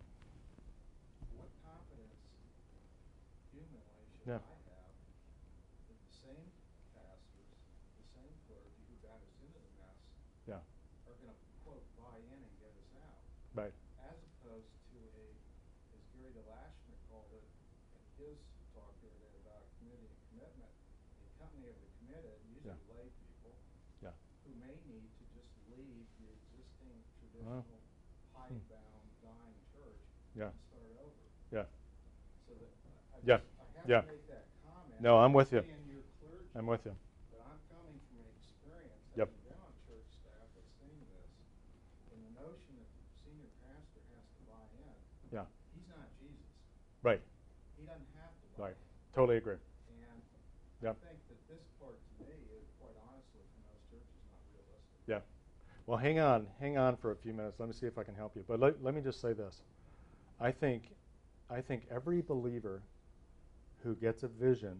what confidence humanly should I have that the same pastors, the same clergy who got us into the mess, Yeah. are going to, quote, buy in and get us out? Right. As opposed to as Gary DeLashner called it in his talk the other day about community and commitment, a company of the committed, usually lay people, who may need to just leave the existing traditional hidebound, dying church and start over. Yeah. So that I Yeah. have to make that comment. No, I'm with you. And your clergy, I'm with you. but I'm coming from an experience Yep. having been on church staff that's seen this, and the notion that the senior pastor has to buy in. Yeah. He's not Jesus. Right. He doesn't have to buy Right. in. Totally agree. And Yep. I think that this part to me is quite honestly for most churches not realistic. Yeah. Well, hang on for a few minutes. Let me see if I can help you. But let me just say this. I think every believer who gets a vision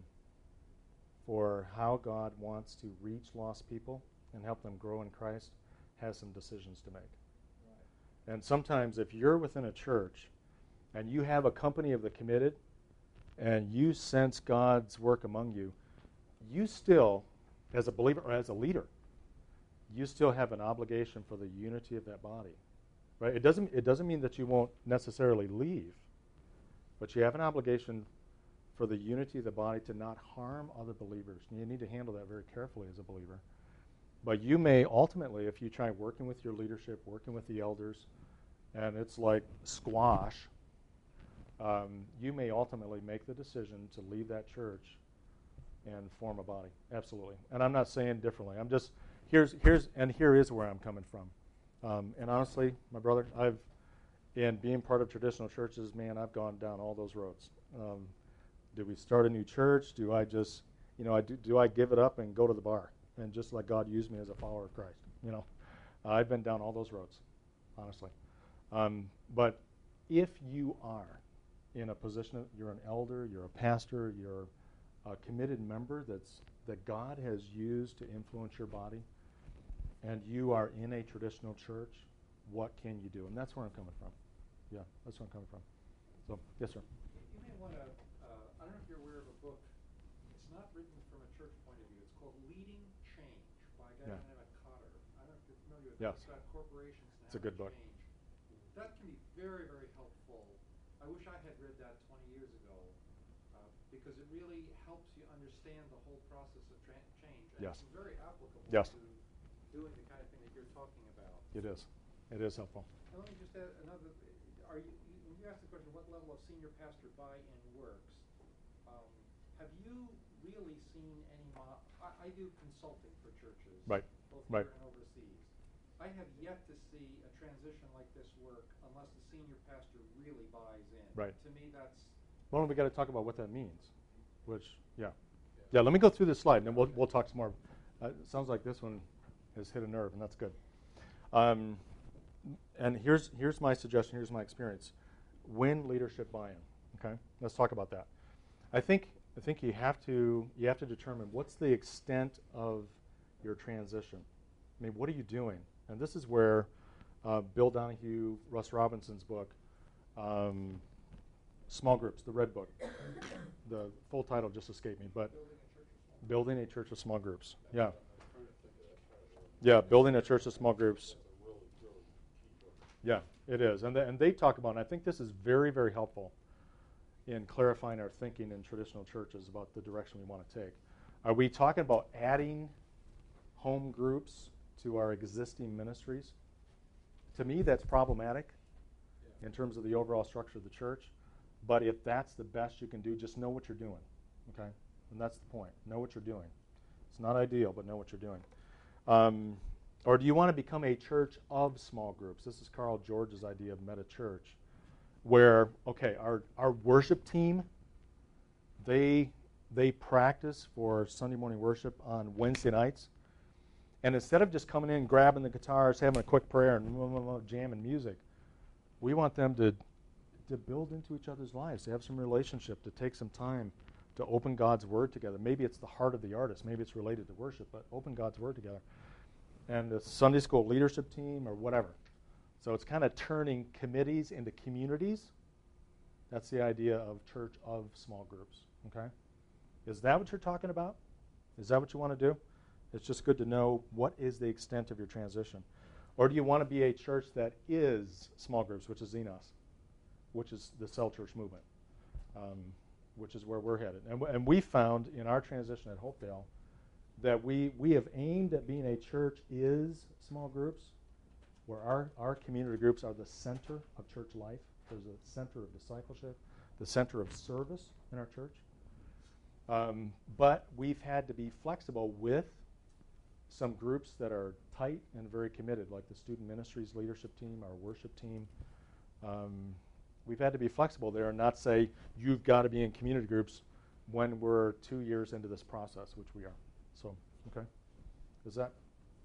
for how God wants to reach lost people and help them grow in Christ has some decisions to make. Right. And sometimes if you're within a church and you have a company of the committed and you sense God's work among you, you still, as a believer or as a leader, you still have an obligation for the unity of that body. Right? It doesn't mean that you won't necessarily leave, but you have an obligation for the unity of the body to not harm other believers. And you need to handle that very carefully as a believer. But you may ultimately, if you try working with your leadership, working with the elders, and it's like squash, you may ultimately make the decision to leave that church and form a body. Absolutely. And I'm not saying differently. I'm just, here is where I'm coming from. And honestly, my brother, in being part of traditional churches, man, I've gone down all those roads. Do we start a new church? Do I just, do I give it up and go to the bar and just let God use me as a follower of Christ? I've been down all those roads, honestly. But if you are in a position, you're an elder, you're a pastor, you're a committed member that God has used to influence your body, and you are in a traditional church, what can you do? And that's where I'm coming from. Yeah, that's where I'm coming from. So, yes, sir. You may want to, I don't know if you're aware of a book. It's not written from a church point of view. It's called Leading Change by a guy named Cotter. I don't know if you're familiar with it. Yes. It's about corporations and It's a good book. change. That can be very, very helpful. I wish I had read that 20 years ago because it really helps you understand the whole process of change. And Yes. it's very applicable Yes. to doing the kind of thing that you're talking about. It is. It is helpful. And let me just add another. When you asked the question, what level of senior pastor buy-in works? Have you really seen any? I do consulting for churches, Right. both Right. here and overseas. I have yet to see a transition like this work unless the senior pastor really buys in. Right. To me, that's. Well, we got to talk about what that means. Yeah. Let me go through this slide, and then we'll talk some more. It sounds like this one has hit a nerve, and that's good. And here's my suggestion. Here's my experience. Win leadership buy-in. Okay, let's talk about that. I think you have to determine what's the extent of your transition. I mean, what are you doing? And this is where Bill Donahue, Russ Robinson's book, Small Groups, the Red Book. The full title just escaped me, but Building a Church of Small Groups. Yeah. Yeah, Building a Church of Small Groups. Yeah, it is. And they talk about, and I think this is very, very helpful in clarifying our thinking in traditional churches about the direction we want to take. Are we talking about adding home groups to our existing ministries? To me, that's problematic in terms of the overall structure of the church. But if that's the best you can do, just know what you're doing, okay? And that's the point. Know what you're doing. It's not ideal, but know what you're doing. Or do you want to become a church of small groups? This is Carl George's idea of meta church, where, okay, our worship team, they practice for Sunday morning worship on Wednesday nights. And instead of just coming in, grabbing the guitars, having a quick prayer, and jamming music, we want them to build into each other's lives, to have some relationship, to take some time to open God's Word together. Maybe it's the heart of the artist. Maybe it's related to worship, but open God's Word together. And the Sunday school leadership team or whatever. So it's kind of turning committees into communities. That's the idea of church of small groups, okay? Is that what you're talking about? Is that what you want to do? It's just good to know what is the extent of your transition. Or do you want to be a church that is small groups, which is Xenos, which is the cell church movement, which is where we're headed. And we found in our transition at Hopedale that we have aimed at being a church is small groups, where our community groups are the center of church life. There's a center of discipleship, the center of service in our church. But we've had to be flexible with some groups that are tight and very committed, like the student ministries leadership team, our worship team. We've had to be flexible there and not say, you've got to be in community groups when we're 2 years into this process, which we are. So, okay. Is that?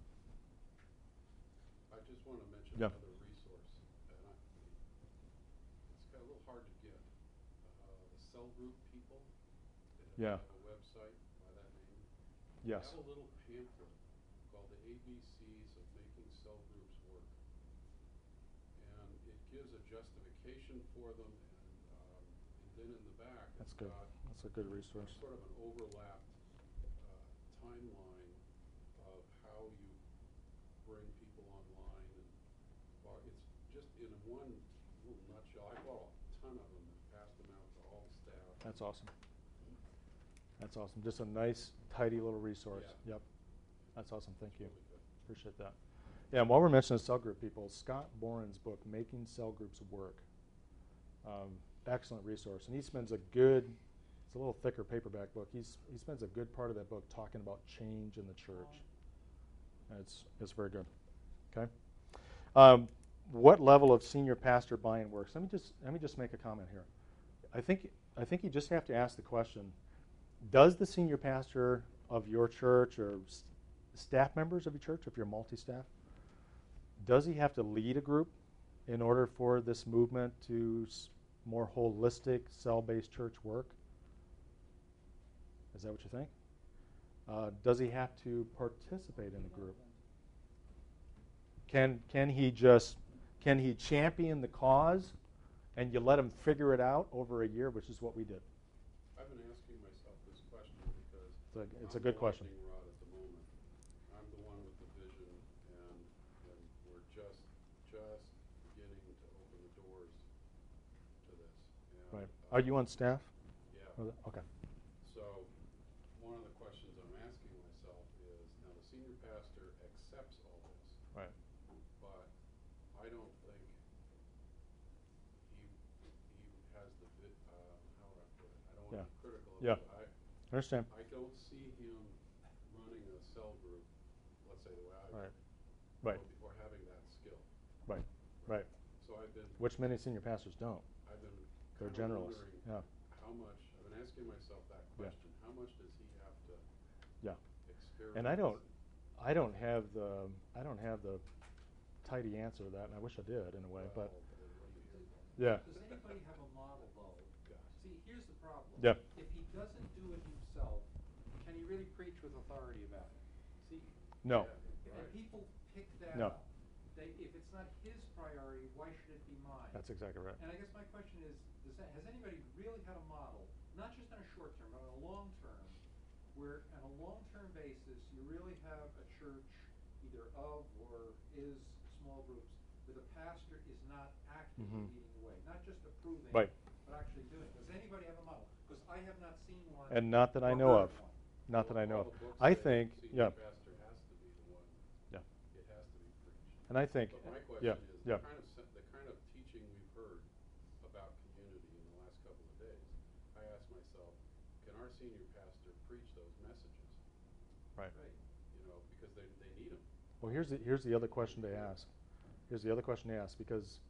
I just want to mention another resource. And it's got a little hard to get. The cell group people, they have a website by that name. Yes. They have a little pamphlet called the ABCs of Making Cell Groups Work. And it gives a justification for them, and then in the back, That's good. That's a good resource. Sort of an overlapped timeline of how you bring people online, and it's just in one little nutshell. I bought a ton of them and passed them out to all the staff. That's awesome. That's awesome. Just a nice, tidy little resource. Yeah. Yep. That's awesome. Thank you. Really appreciate that. Yeah, and while we're mentioning cell group people, Scott Boren's book, Making Cell Groups Work, excellent resource. And he spends it's a little thicker paperback book. He spends a good part of that book talking about change in the church. And it's very good. Okay. What level of senior pastor buy-in works? Let me just make a comment here. I think you just have to ask the question: does the senior pastor of your church or staff members of your church, if you're multi-staff, does he have to lead a group in order for this movement to more holistic, cell-based church work? Is that what you think? Does he have to participate in a group? Can he champion the cause, and you let him figure it out over a year, which is what we did? I've been asking myself this question because it's a good question. Rod at the moment. I'm the one with the vision, and we're just beginning to open the doors to this. And, Right. Are you on staff? Yeah. Okay. So one of the questions I'm asking myself is, now the senior pastor accepts all this. Right. But I don't think he has the how would I put it? I don't want to be critical of it. I understand. I don't see him running a cell group, let's say the way I Right. do, Right. or having that skill. Right. Right. So I've been Which many senior pastors don't. They're kind of generalists. wondering Yeah. how much. I've been asking myself that question. How much does he have to experience? And I don't have the tidy answer to that, and I wish I did in a way, but yeah. Does anybody have a model, though? See, here's the problem. Yeah. If he doesn't do it himself, can he really preach with authority about it? See, No. and people pick that No. up. If it's not his priority, why should it be mine? That's exactly right. And I guess my question is, has anybody really had a model, not just on a short term, but on a long term, where on a long-term basis you really have a church either of or is small groups where the pastor is not actively leading the way, not just approving, Right. but actually doing. Does anybody have a model? Because I have not seen one. And not that I or know heard of. one. Not that I know All of. the books I say think, senior yeah. pastor has to be the one. Yeah. It has to be preached. And I think, But my question yeah, is, yeah. the kind of teaching we've heard about community in the last couple of days, I ask myself, can our senior pastor preach those messages? Right. You know, because they need them. Well, here's the other question to ask. Because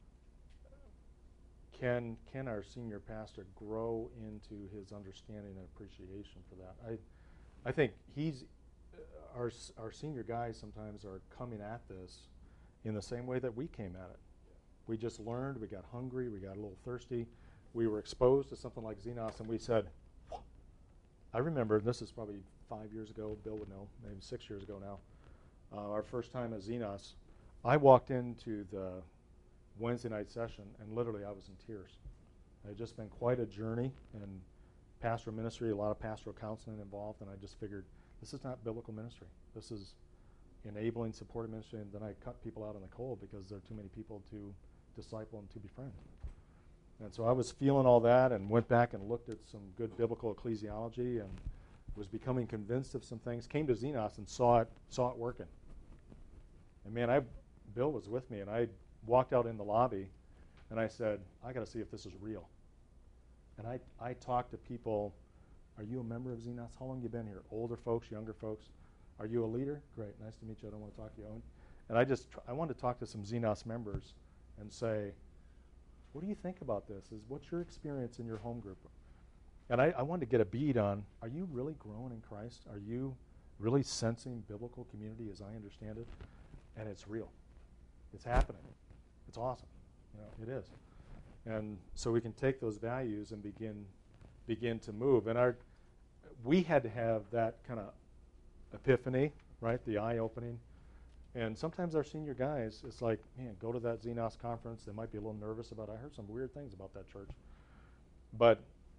can our senior pastor grow into his understanding and appreciation for that? I think our senior guys sometimes are coming at this in the same way that we came at it. We just learned, we got hungry, we got a little thirsty, we were exposed to something like Xenos, and we said, I remember, this is probably 5 years ago, Bill would know, maybe 6 years ago now, our first time at Xenos, I walked into the Wednesday night session, and literally I was in tears. It had just been quite a journey in pastoral ministry, a lot of pastoral counseling involved, and I just figured, this is not biblical ministry. This is enabling, supportive ministry, and then I cut people out in the cold because there are too many people to disciple and to befriend. And so I was feeling all that and went back and looked at some good biblical ecclesiology and was becoming convinced of some things, came to Xenos and saw it working. And man, Bill was with me, and I walked out in the lobby and I said, I got to see if this is real. And I talked to people, are you a member of Xenos? How long have you been here? Older folks, younger folks? Are you a leader? Great, nice to meet you. I don't want to talk to you. And I wanted to talk to some Xenos members and say, what do you think about this? What's your experience in your home group? And I wanted to get a bead on, are you really growing in Christ? Are you really sensing biblical community as I understand it? And it's real. It's happening. It's awesome. It is. And so we can take those values and begin to move. And we had to have that kind of epiphany, right? The eye-opening. And sometimes our senior guys, it's like, man, go to that Xenos conference. They might be a little nervous about it. I heard some weird things about that church. But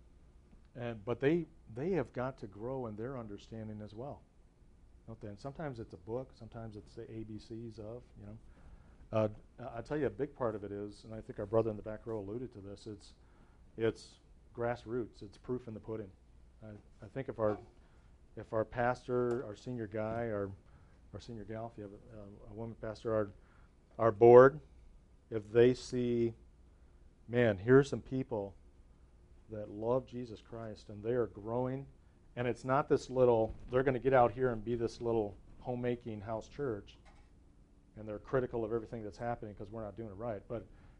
they have got to grow in their understanding as well. Don't they? And sometimes it's a book. Sometimes it's the ABCs of, I'll tell you a big part of it is, and I think our brother in the back row alluded to this, it's grassroots. It's proof in the pudding. I think if our pastor, our senior guy, our senior gal, if you have a woman pastor, our board, if they see, man, here's some people that love Jesus Christ and they are growing, and it's not this little, they're going to get out here and be this little homemaking house church, and they're critical of everything that's happening because we're not doing it right. But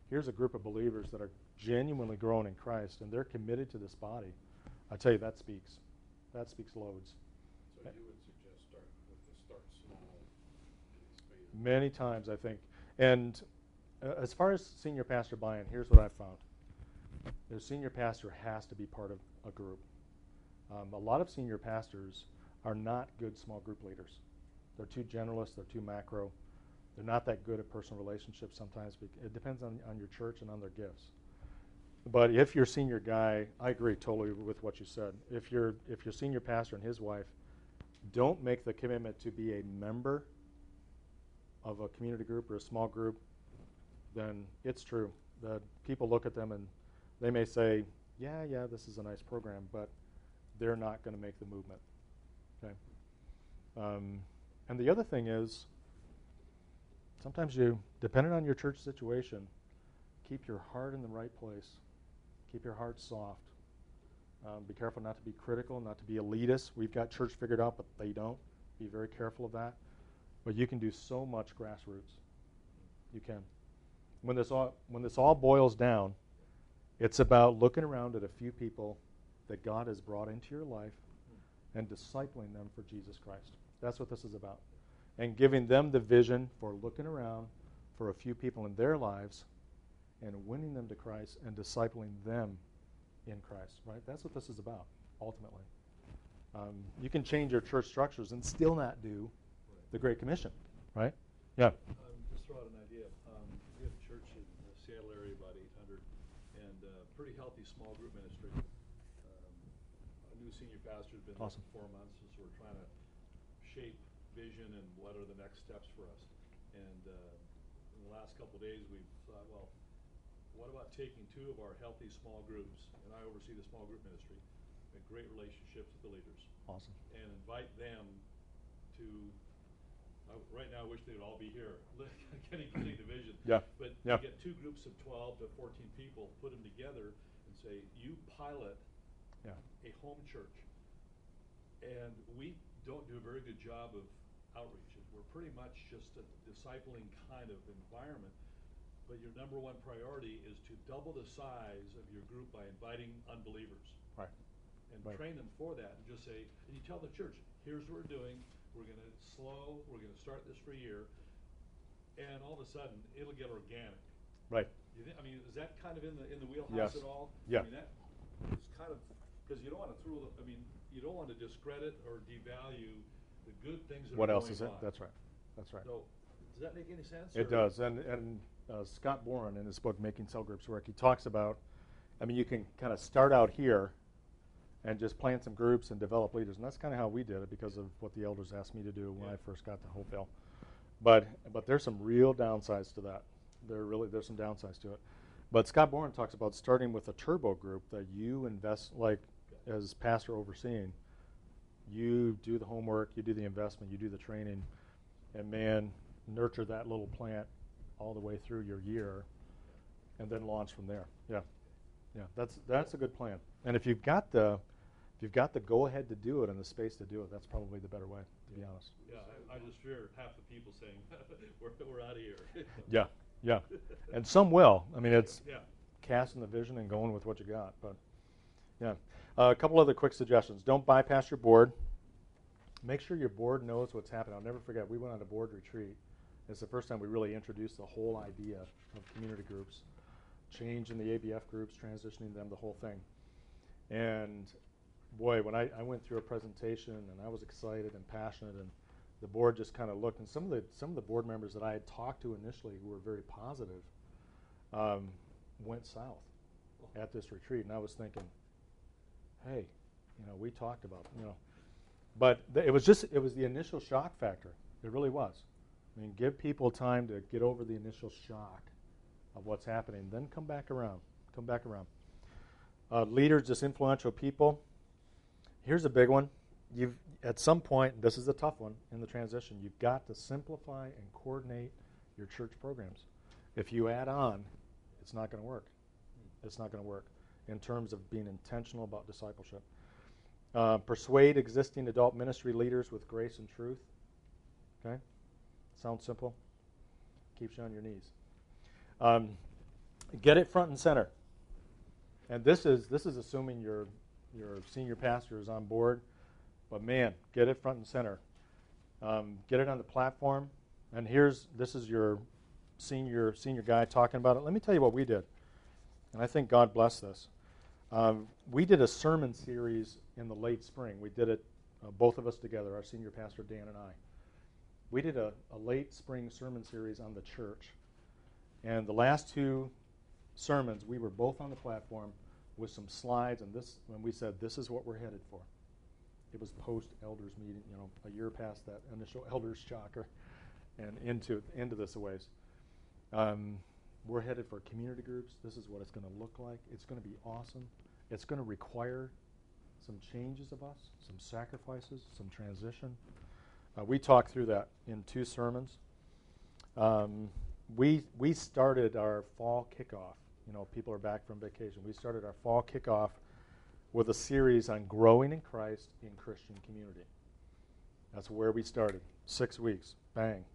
here's a group of believers that are genuinely growing in Christ, and they're committed to this body. I tell you, that speaks loads. So you would suggest start small and expand. Many times, I think. And as far as senior pastor buy-in, here's what I found. The senior pastor has to be part of a group. A lot of senior pastors are not good small group leaders. They're too generalist, they're too macro. They're not that good at personal relationships sometimes. It depends on your church and on their gifts. But if your senior guy, I agree totally with what you said. If your senior pastor and his wife don't make the commitment to be a member of a community group or a small group, then it's true that people look at them and they may say, yeah, this is a nice program, but they're not going to make the movement. Okay. And the other thing is, sometimes depending on your church situation, keep your heart in the right place. Keep your heart soft. Be careful not to be critical, not to be elitist. We've got church figured out, but they don't. Be very careful of that. But you can do so much grassroots. You can. When this all boils down, it's about looking around at a few people that God has brought into your life and discipling them for Jesus Christ. That's what this is about. And giving them the vision for looking around for a few people in their lives and winning them to Christ and discipling them in Christ, right? That's what this is about, ultimately. You can change your church structures and still not do the Great Commission, right? Yeah. Just throw out an idea. We have a church in the Seattle area, about 800, and pretty healthy small group ministry. A new senior pastor has been Awesome. there for 4 months, so we're trying to shape vision and what are the next steps for us. And in the last couple of days, we've thought, well, what about taking 2 of our healthy small groups, and I oversee the small group ministry, make great relationships with the leaders. Awesome. And invite them to, right now I wish they would all be here, getting the vision. Yeah. But Yeah. get 2 groups of 12 to 14 people, put them together and say, you pilot a home church. And we don't do a very good job of outreach. We're pretty much just a discipling kind of environment. But your number one priority is to double the size of your group by inviting unbelievers. Right. And Right. train them for that. And just say, and you tell the church, here's what we're doing. We're going to we're going to start this for a year. And all of a sudden, it'll get organic. Right. I mean, is that kind of in the wheelhouse Yes. at all? Yeah. I mean, that is kind of, because you don't want to you don't want to discredit or devalue the good things that What are else going is it? on. That's right. That's right. So, does that make any sense? It does. And Scott Boren, in his book, Making Cell Groups Work, he talks about, I mean, you can kind of start out here and just plant some groups and develop leaders. And that's kind of how we did it because of what the elders asked me to do when I first got to Hopeville. But there's some real downsides to that. There's some downsides to it. But Scott Boren talks about starting with a turbo group that you invest, like as pastor overseeing. You do the homework, you do the investment, you do the training, and man, nurture that little plant all the way through your year, and then launch from there. Yeah. That's a good plan. And if you've got the go ahead to do it and the space to do it, that's probably the better way, to be honest. Yeah, I just fear half the people saying, we're out of here. Yeah. And some will. I mean, it's Yeah. casting the vision and going with what you got. But yeah, a couple other quick suggestions. Don't bypass your board. Make sure your board knows what's happening. I'll never forget, we went on a board retreat. It's the first time we really introduced the whole idea of community groups, change in the ABF groups, transitioning them, the whole thing. And boy, when I went through a presentation and I was excited and passionate, and the board just kind of looked, and some of the board members that I had talked to initially who were very positive went south at this retreat, and I was thinking, hey, we talked about, but it was the initial shock factor. It really was. I mean, give people time to get over the initial shock of what's happening, then come back around. Leaders, just influential people. Here's a big one. At some point, this is a tough one in the transition, you've got to simplify and coordinate your church programs. If you add on, it's not going to work. It's not going to work in terms of being intentional about discipleship. Persuade existing adult ministry leaders with grace and truth. Okay? Sounds simple. Keeps you on your knees. Get it front and center. And this is assuming your senior pastor is on board. But man, get it front and center. Get it on the platform. And this is your senior guy talking about it. Let me tell you what we did. And I think God bless this. We did a sermon series in the late spring. We did it, both of us together, our senior pastor Dan and I. We did a late spring sermon series on the church. And the last two sermons, we were both on the platform with some slides, and when we said, this is what we're headed for. It was post-elders meeting, a year past that initial elders shocker, and into this a ways. We're headed for community groups. This is what it's going to look like. It's going to be awesome. It's going to require some changes of us, some sacrifices, some transition. We talked through that in 2 sermons. We started our fall kickoff. People are back from vacation. We started our fall kickoff with a series on growing in Christ in Christian community. That's where we started. 6 weeks. Bang.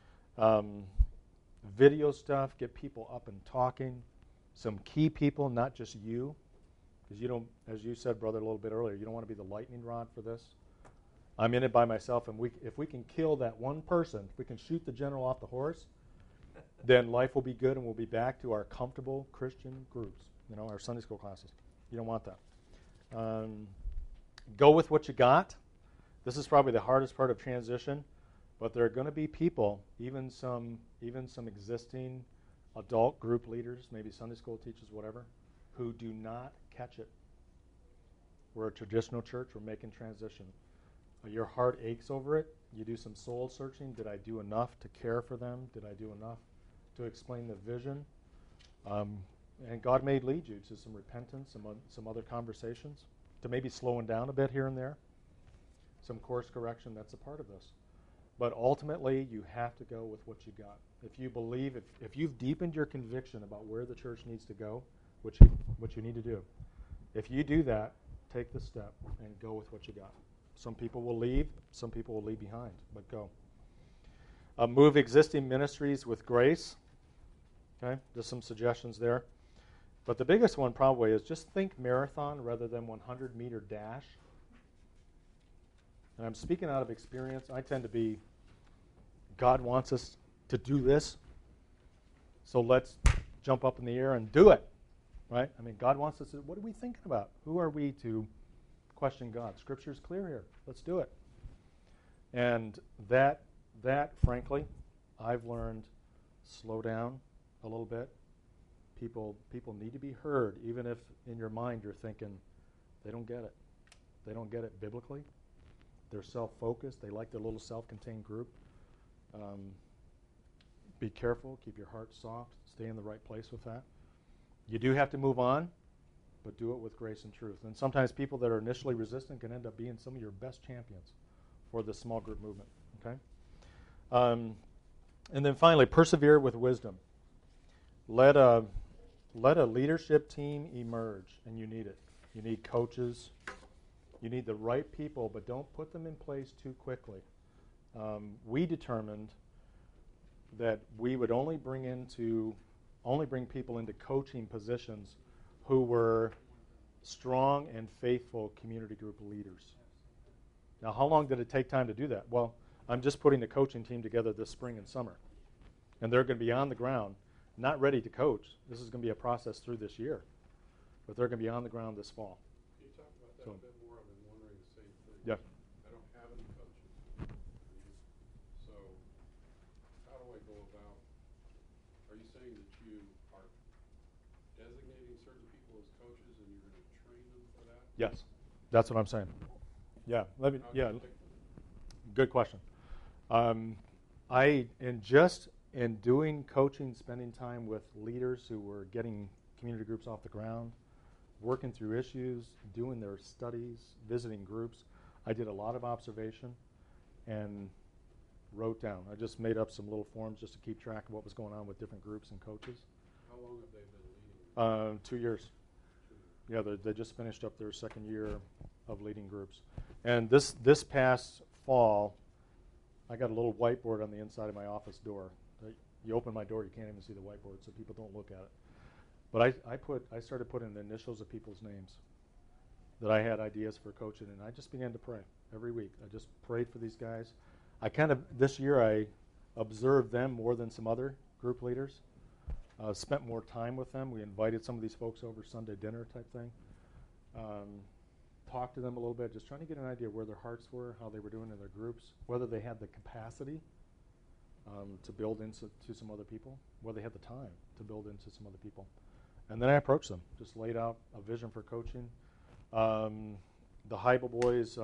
Video stuff, get people up and talking. Some key people, not just you. Because you don't, as you said, brother, a little bit earlier, you don't want to be the lightning rod for this. I'm in it by myself, and if we can kill that one person, if we can shoot the general off the horse, then life will be good, and we'll be back to our comfortable Christian groups, our Sunday school classes. You don't want that. Go with what you got. This is probably the hardest part of transition, but there are going to be people, even some existing adult group leaders, maybe Sunday school teachers, whatever, who do not catch it. We're a traditional church. We're making transition. Your heart aches over it. You do some soul searching. Did I do enough to care for them? Did I do enough to explain the vision? And God may lead you to some repentance, some other conversations, to maybe slowing down a bit here and there. Some course correction, that's a part of this. But ultimately, you have to go with what you got. If you believe, if you've deepened your conviction about where the church needs to go, which you need to do, if you do that, take the step and go with what you got. Some people will leave, some people will leave behind, but go. Move existing ministries with grace. Okay, just some suggestions there. But the biggest one probably is just think marathon rather than 100-meter dash. And I'm speaking out of experience. I tend to be, God wants us to do this, so let's jump up in the air and do it, right? I mean, God wants us to, what are we thinking about? Who are we to question God? Scripture's clear here. Let's do it. And that frankly, I've learned, slow down a little bit. People need to be heard, even if in your mind you're thinking, they don't get it. They don't get it biblically. They're self-focused. They like their little self-contained group. Be careful. Keep your heart soft. Stay in the right place with that. You do have to move on, but do it with grace and truth. And sometimes people that are initially resistant can end up being some of your best champions for the small group movement. Okay? And then finally, persevere with wisdom. Let a leadership team emerge, and you need it. You need coaches. You need the right people, but don't put them in place too quickly. We determined that we would only bring people into coaching positions who were strong and faithful community group leaders. Now, how long did it take time to do that? Well, I'm just putting the coaching team together this spring and summer. And they're going to be on the ground, not ready to coach. This is going to be a process through this year. But they're going to be on the ground this fall. Can you talk about that a bit more? I've been wondering the same thing. Yeah. I don't have any coaches. So how do I go about, are you saying that you are designating certain people as coaches and you're going to train them for that? Yes, that's what I'm saying. Yeah, good question. In doing coaching, spending time with leaders who were getting community groups off the ground, working through issues, doing their studies, visiting groups, I did a lot of observation and wrote down. I just made up some little forms just to keep track of what was going on with different groups and coaches. How long have they been leading? 2 years. Yeah, they just finished up their second year of leading groups. And this past fall, I got a little whiteboard on the inside of my office door. You open my door, you can't even see the whiteboard, so people don't look at it. But I started putting the initials of people's names that I had ideas for coaching, and I just began to pray every week. I just prayed for these guys. This year I observed them more than some other group leaders. Spent more time with them. We invited some of these folks over Sunday dinner type thing. Talked to them a little bit, just trying to get an idea where their hearts were, how they were doing in their groups, whether they had the capacity to build into some other people, whether they had the time to build into some other people. And then I approached them, just laid out a vision for coaching. The Heibel boys,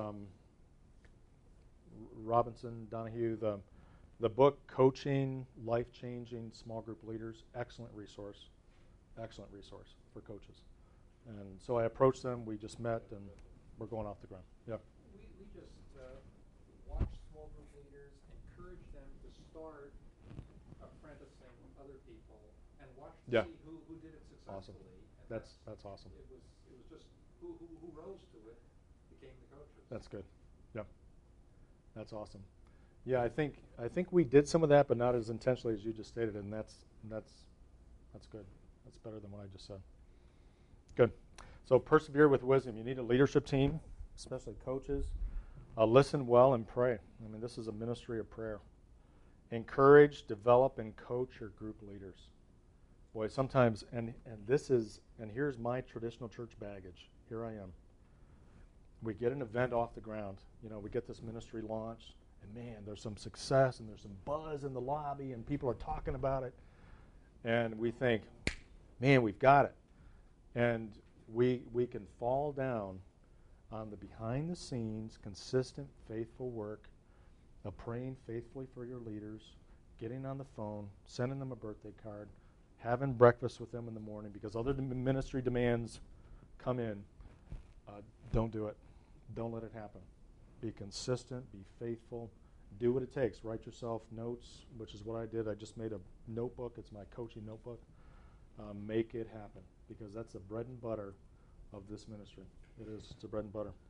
Robinson, Donahue, the book Coaching Life-Changing Small Group Leaders, excellent resource for coaches. And so I approached them, we just met, and we're going off the ground. Yeah. We just watch small group leaders, encourage them to start apprenticing other people, and watch to see who did it successfully. Awesome. That's awesome. It was just who rose to it became the coaches. That's good. Yep. That's awesome. Yeah, I think we did some of that, but not as intentionally as you just stated, and that's good. That's better than what I just said. Good. So persevere with wisdom. You need a leadership team, especially coaches. Listen well and pray. I mean, this is a ministry of prayer. Encourage, develop, and coach your group leaders. Boy, sometimes, and here's my traditional church baggage. Here I am. We get an event off the ground. We get this ministry launched, and man, there's some success, and there's some buzz in the lobby, and people are talking about it. And we think, man, we've got it. And we can fall down on the behind-the-scenes, consistent, faithful work of praying faithfully for your leaders, getting on the phone, sending them a birthday card, having breakfast with them in the morning, because other ministry demands come in. Don't do it. Don't let it happen. Be consistent. Be faithful. Do what it takes. Write yourself notes, which is what I did. I just made a notebook. It's my coaching notebook. Make it happen, because that's the bread and butter of this ministry. It is. It's the bread and butter.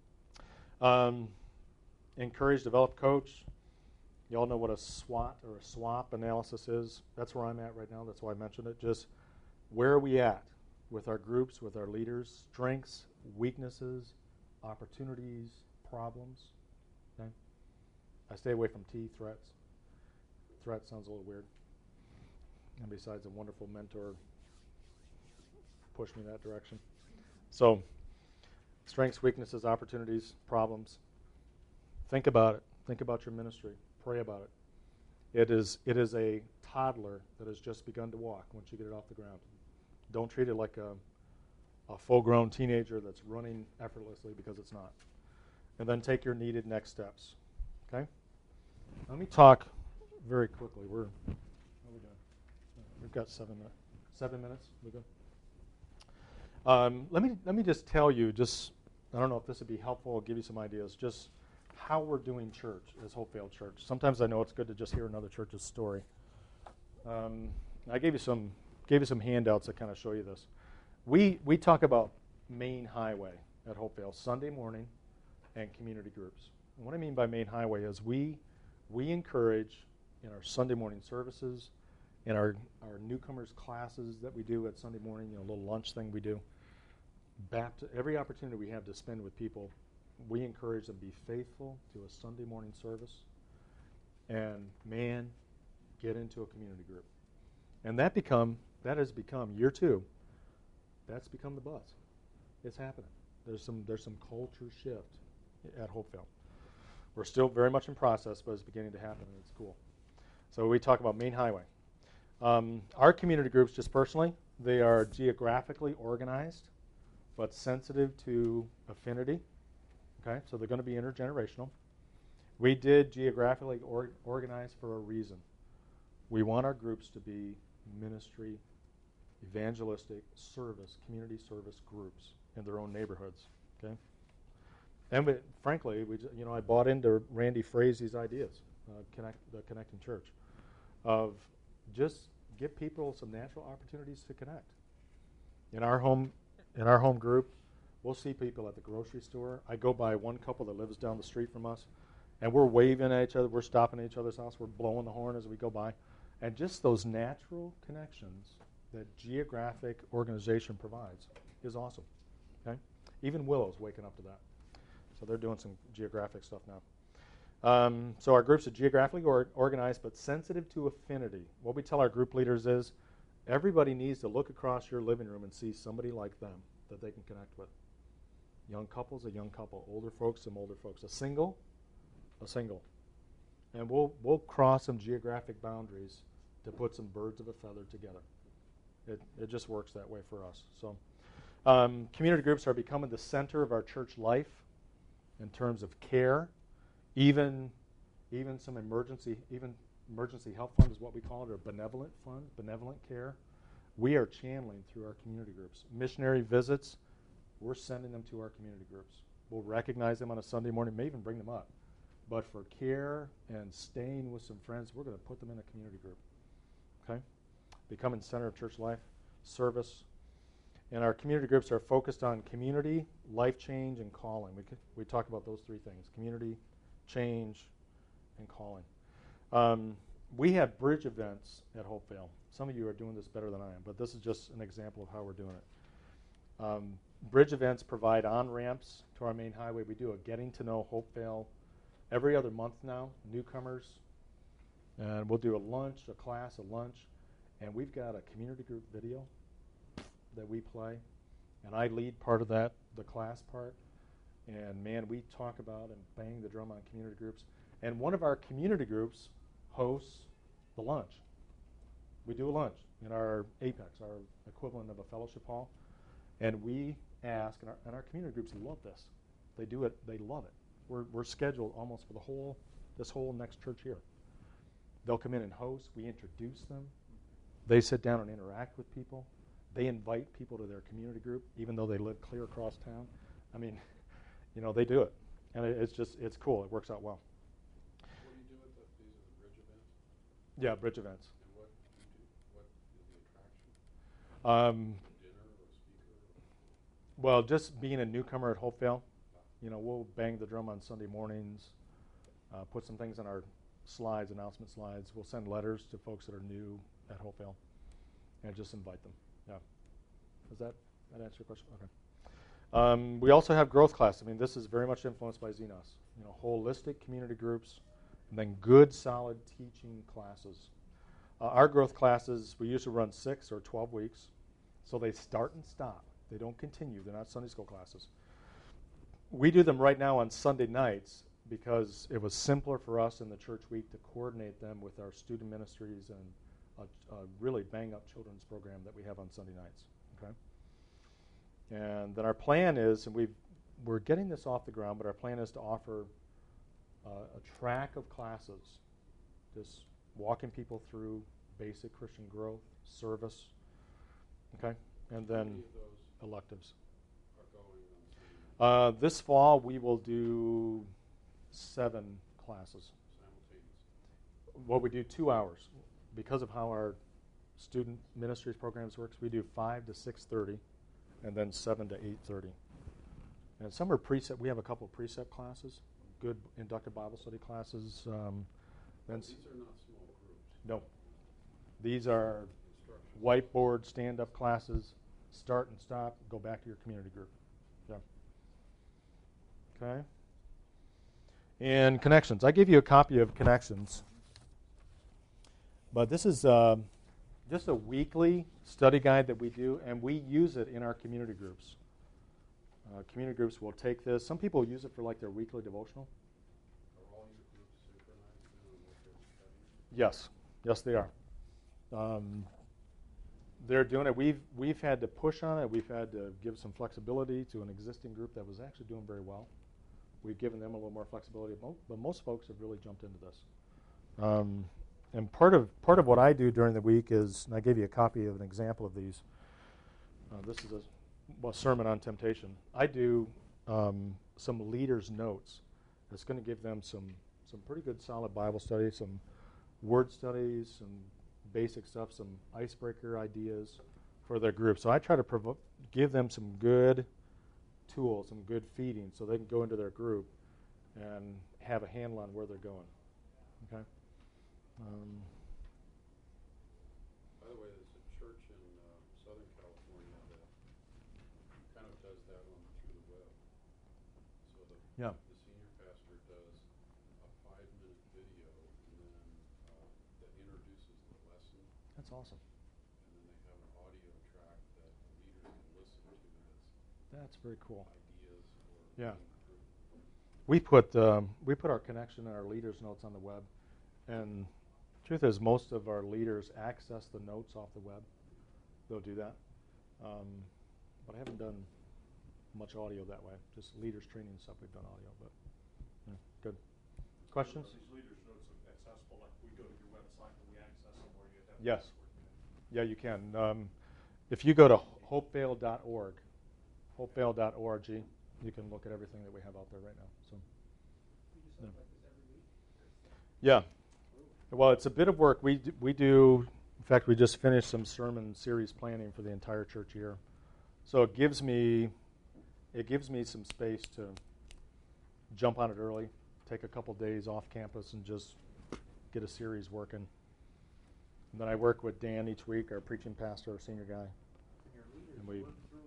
Encourage, develop, coach. You all know what a SWOT or a SWOP analysis is. That's where I'm at right now. That's why I mentioned it. Just where are we at with our groups, with our leaders, strengths, weaknesses, opportunities, problems. Okay? I stay away from T, threats. Threat sounds a little weird. And besides, a wonderful mentor pushed me in that direction. So, strengths, weaknesses, opportunities, problems. Think about it. Think about your ministry. Pray about it. It is a toddler that has just begun to walk once you get it off the ground. Don't treat it like a full-grown teenager that's running effortlessly, because it's not. And then take your needed next steps. Okay? Let me talk very quickly. How are we doing? We've got 7 minutes. 7 minutes? We good? Let me just tell you, I don't know if this would be helpful, I'll give you some ideas, just how we're doing church as Hopevale Church. Sometimes I know it's good to just hear another church's story. I gave you some handouts that kind of show you this. We talk about main highway at Hopevale, Sunday morning, and community groups. And what I mean by main highway is we encourage in our Sunday morning services, in our newcomers classes that we do at Sunday morning, a little lunch thing we do, every opportunity we have to spend with people, we encourage them to be faithful to a Sunday morning service, and get into a community group. And that has become year 2. That's become the buzz. It's happening. There's some culture shift at Hopevale. We're still very much in process, but it's beginning to happen, and it's cool. So we talk about main highway. Our community groups, just personally, they are geographically organized, but sensitive to affinity. Okay, so they're going to be intergenerational. We did geographically organize for a reason. We want our groups to be ministry, evangelistic, service, community service groups in their own neighborhoods. Okay, and frankly, I bought into Randy Frazie's ideas, the Connecting Church, of just give people some natural opportunities to connect. In our home group, we'll see people at the grocery store. I go by one couple that lives down the street from us, and we're waving at each other. We're stopping at each other's house. We're blowing the horn as we go by. And just those natural connections that geographic organization provides is awesome. Okay, even Willow's waking up to that, so they're doing some geographic stuff now. So our groups are geographically organized, but sensitive to affinity. What we tell our group leaders is, everybody needs to look across your living room and see somebody like them that they can connect with. Young couples, a young couple. Older folks, some older folks. A single. And we'll cross some geographic boundaries to put some birds of a feather together. It just works that way for us. So community groups are becoming the center of our church life in terms of care. Even some emergency health fund is what we call it, or benevolent fund, benevolent care. We are channeling through our community groups. Missionary visits, we're sending them to our community groups. We'll recognize them on a Sunday morning, may even bring them up. But for care and staying with some friends, we're going to put them in a community group. Okay? Becoming center of church life, service. And our community groups are focused on community, life change, and calling. We talk about those three things: community, change, and calling. We have bridge events at Hopevale. Some of you are doing this better than I am, but this is just an example of how we're doing it. Bridge events provide on-ramps to our main highway. We do a getting to know Hopevale every other month now, newcomers. And we'll do a lunch, a class, a lunch. And we've got a community group video that we play. And I lead part of that, the class part. And man, we talk about and bang the drum on community groups. And one of our community groups hosts the lunch. We do a lunch in our Apex, our equivalent of a fellowship hall. And we ask, and our community groups love this. They do it, they love it. We're scheduled almost for this whole next church year. They'll come in and host. We introduce them. They sit down and interact with people. They invite people to their community group, even though they live clear across town. I mean, they do it. And it's cool. It works out well. What do you do with these are the bridge events? Yeah, bridge events. And what is the attraction? Dinner or speaker? Well, just being a newcomer at Hopevale, we'll bang the drum on Sunday mornings, put some things on our slides, announcement slides. We'll send letters to folks that are new at Hopevale and just invite them. Yeah. Does that answer your question? Okay. We also have growth class. I mean, this is very much influenced by Xenos. Holistic community groups, and then good, solid teaching classes. Our growth classes, we usually run 6 or 12 weeks, so they start and stop. They don't continue. They're not Sunday school classes. We do them right now on Sunday nights because it was simpler for us in the church week to coordinate them with our student ministries and a really bang-up children's program that we have on Sunday nights. Okay. And then our plan is, and we're getting this off the ground, but our plan is to offer a track of classes, just walking people through basic Christian growth, service, okay, and then How many of those electives. are going on Sunday This fall we will do 7 classes. simultaneously? Well, we do 2 hours. Because of how our student ministries programs works, we do 5 to 6:30, and then 7 to 8:30. And some are precept. We have a couple of precept classes, good inductive Bible study classes. These are not small groups. No, these are Instructions. whiteboard stand-up classes. Start and stop. Go back to your community group. Yeah. Okay. And Connections. I gave you a copy of Connections. But this is just a weekly study guide that we do, and we use it in our community groups. Community groups will take this. Some people use it for like their weekly devotional. Are all your groups synchronized in on what they're studying? Yes, they are. They're doing it. We've had to push on it. We've had to give some flexibility to an existing group that was actually doing very well. We've given them a little more flexibility, but most folks have really jumped into this. And part of what I do during the week is, and I gave you a copy of an example of these. This is a sermon on temptation. I do some leaders' notes. That's going to give them some pretty good solid Bible study, some word studies, some basic stuff, some icebreaker ideas for their group. So I try to give them some good tools, some good feeding, so they can go into their group and have a handle on where they're going. Okay. By the way, there's a church in Southern California that kind of does that one through the web. So the senior pastor does a 5-minute video, and then that introduces the lesson. That's awesome. And then they have an audio track that the leaders can listen to. That's very cool. Ideas for Yeah. improvement. We put our connection and our leaders' notes on the web, and truth is, most of our leaders access the notes off the web. They'll do that, but I haven't done much audio that way. Just leaders training stuff. We've done audio, but yeah, good. Questions? Are these leaders' notes accessible? Like we go to your website and we access them, where you have Yes. password? Yeah, you can. If you go to hopevale.org, hopevale.org, you can look at everything that we have out there right now. So, yeah. Well, it's a bit of work. We do. In fact, we just finished some sermon series planning for the entire church year, so it gives me some space to jump on it early, take a couple days off campus, and just get a series working. And then I work with Dan each week, our preaching pastor, our senior guy. And we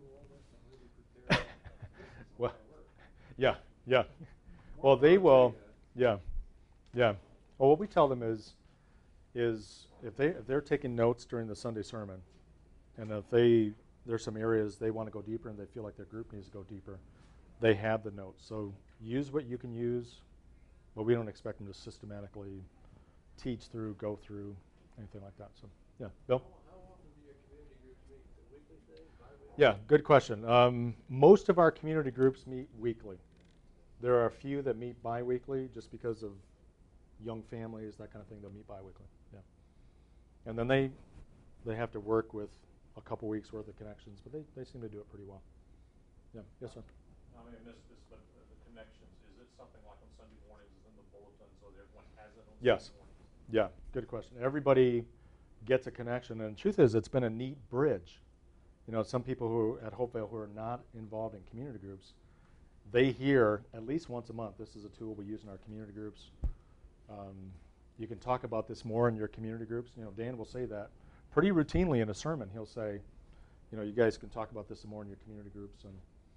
well, yeah. Well, they will. Yeah. Well, what we tell them is if they're taking notes during the Sunday sermon, and if there's some areas they want to go deeper and they feel like their group needs to go deeper, they have the notes. So use what you can use, but we don't expect them to systematically teach through, go through, anything like that. So, yeah, Bill? How often do your community groups meet? The weekly thing? Bi-weekly? Yeah, good question. Most of our community groups meet weekly. There are a few that meet bi-weekly just because of young families, that kind of thing. They'll meet bi-weekly. Yeah, and then they have to work with a couple weeks worth of connections, but they seem to do it pretty well. Yeah. Yes, sir. I may have missed this, but the connections, is it something like on Sunday mornings is in the bulletin so that everyone has it on Yes. Sunday mornings? Yeah, good question. Everybody gets a connection, and the truth is it's been a neat bridge. You know, some people who at Hopevale who are not involved in community groups, they hear at least once a month, this is a tool we use in our community groups. You can talk about this more in your community groups. You know, Dan will say that pretty routinely in a sermon. He'll say, you know, you guys can talk about this more in your community groups, and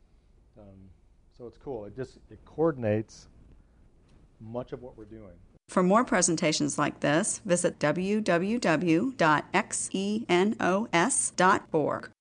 so it's cool. It coordinates much of what we're doing. For more presentations like this, visit www.xenos.org.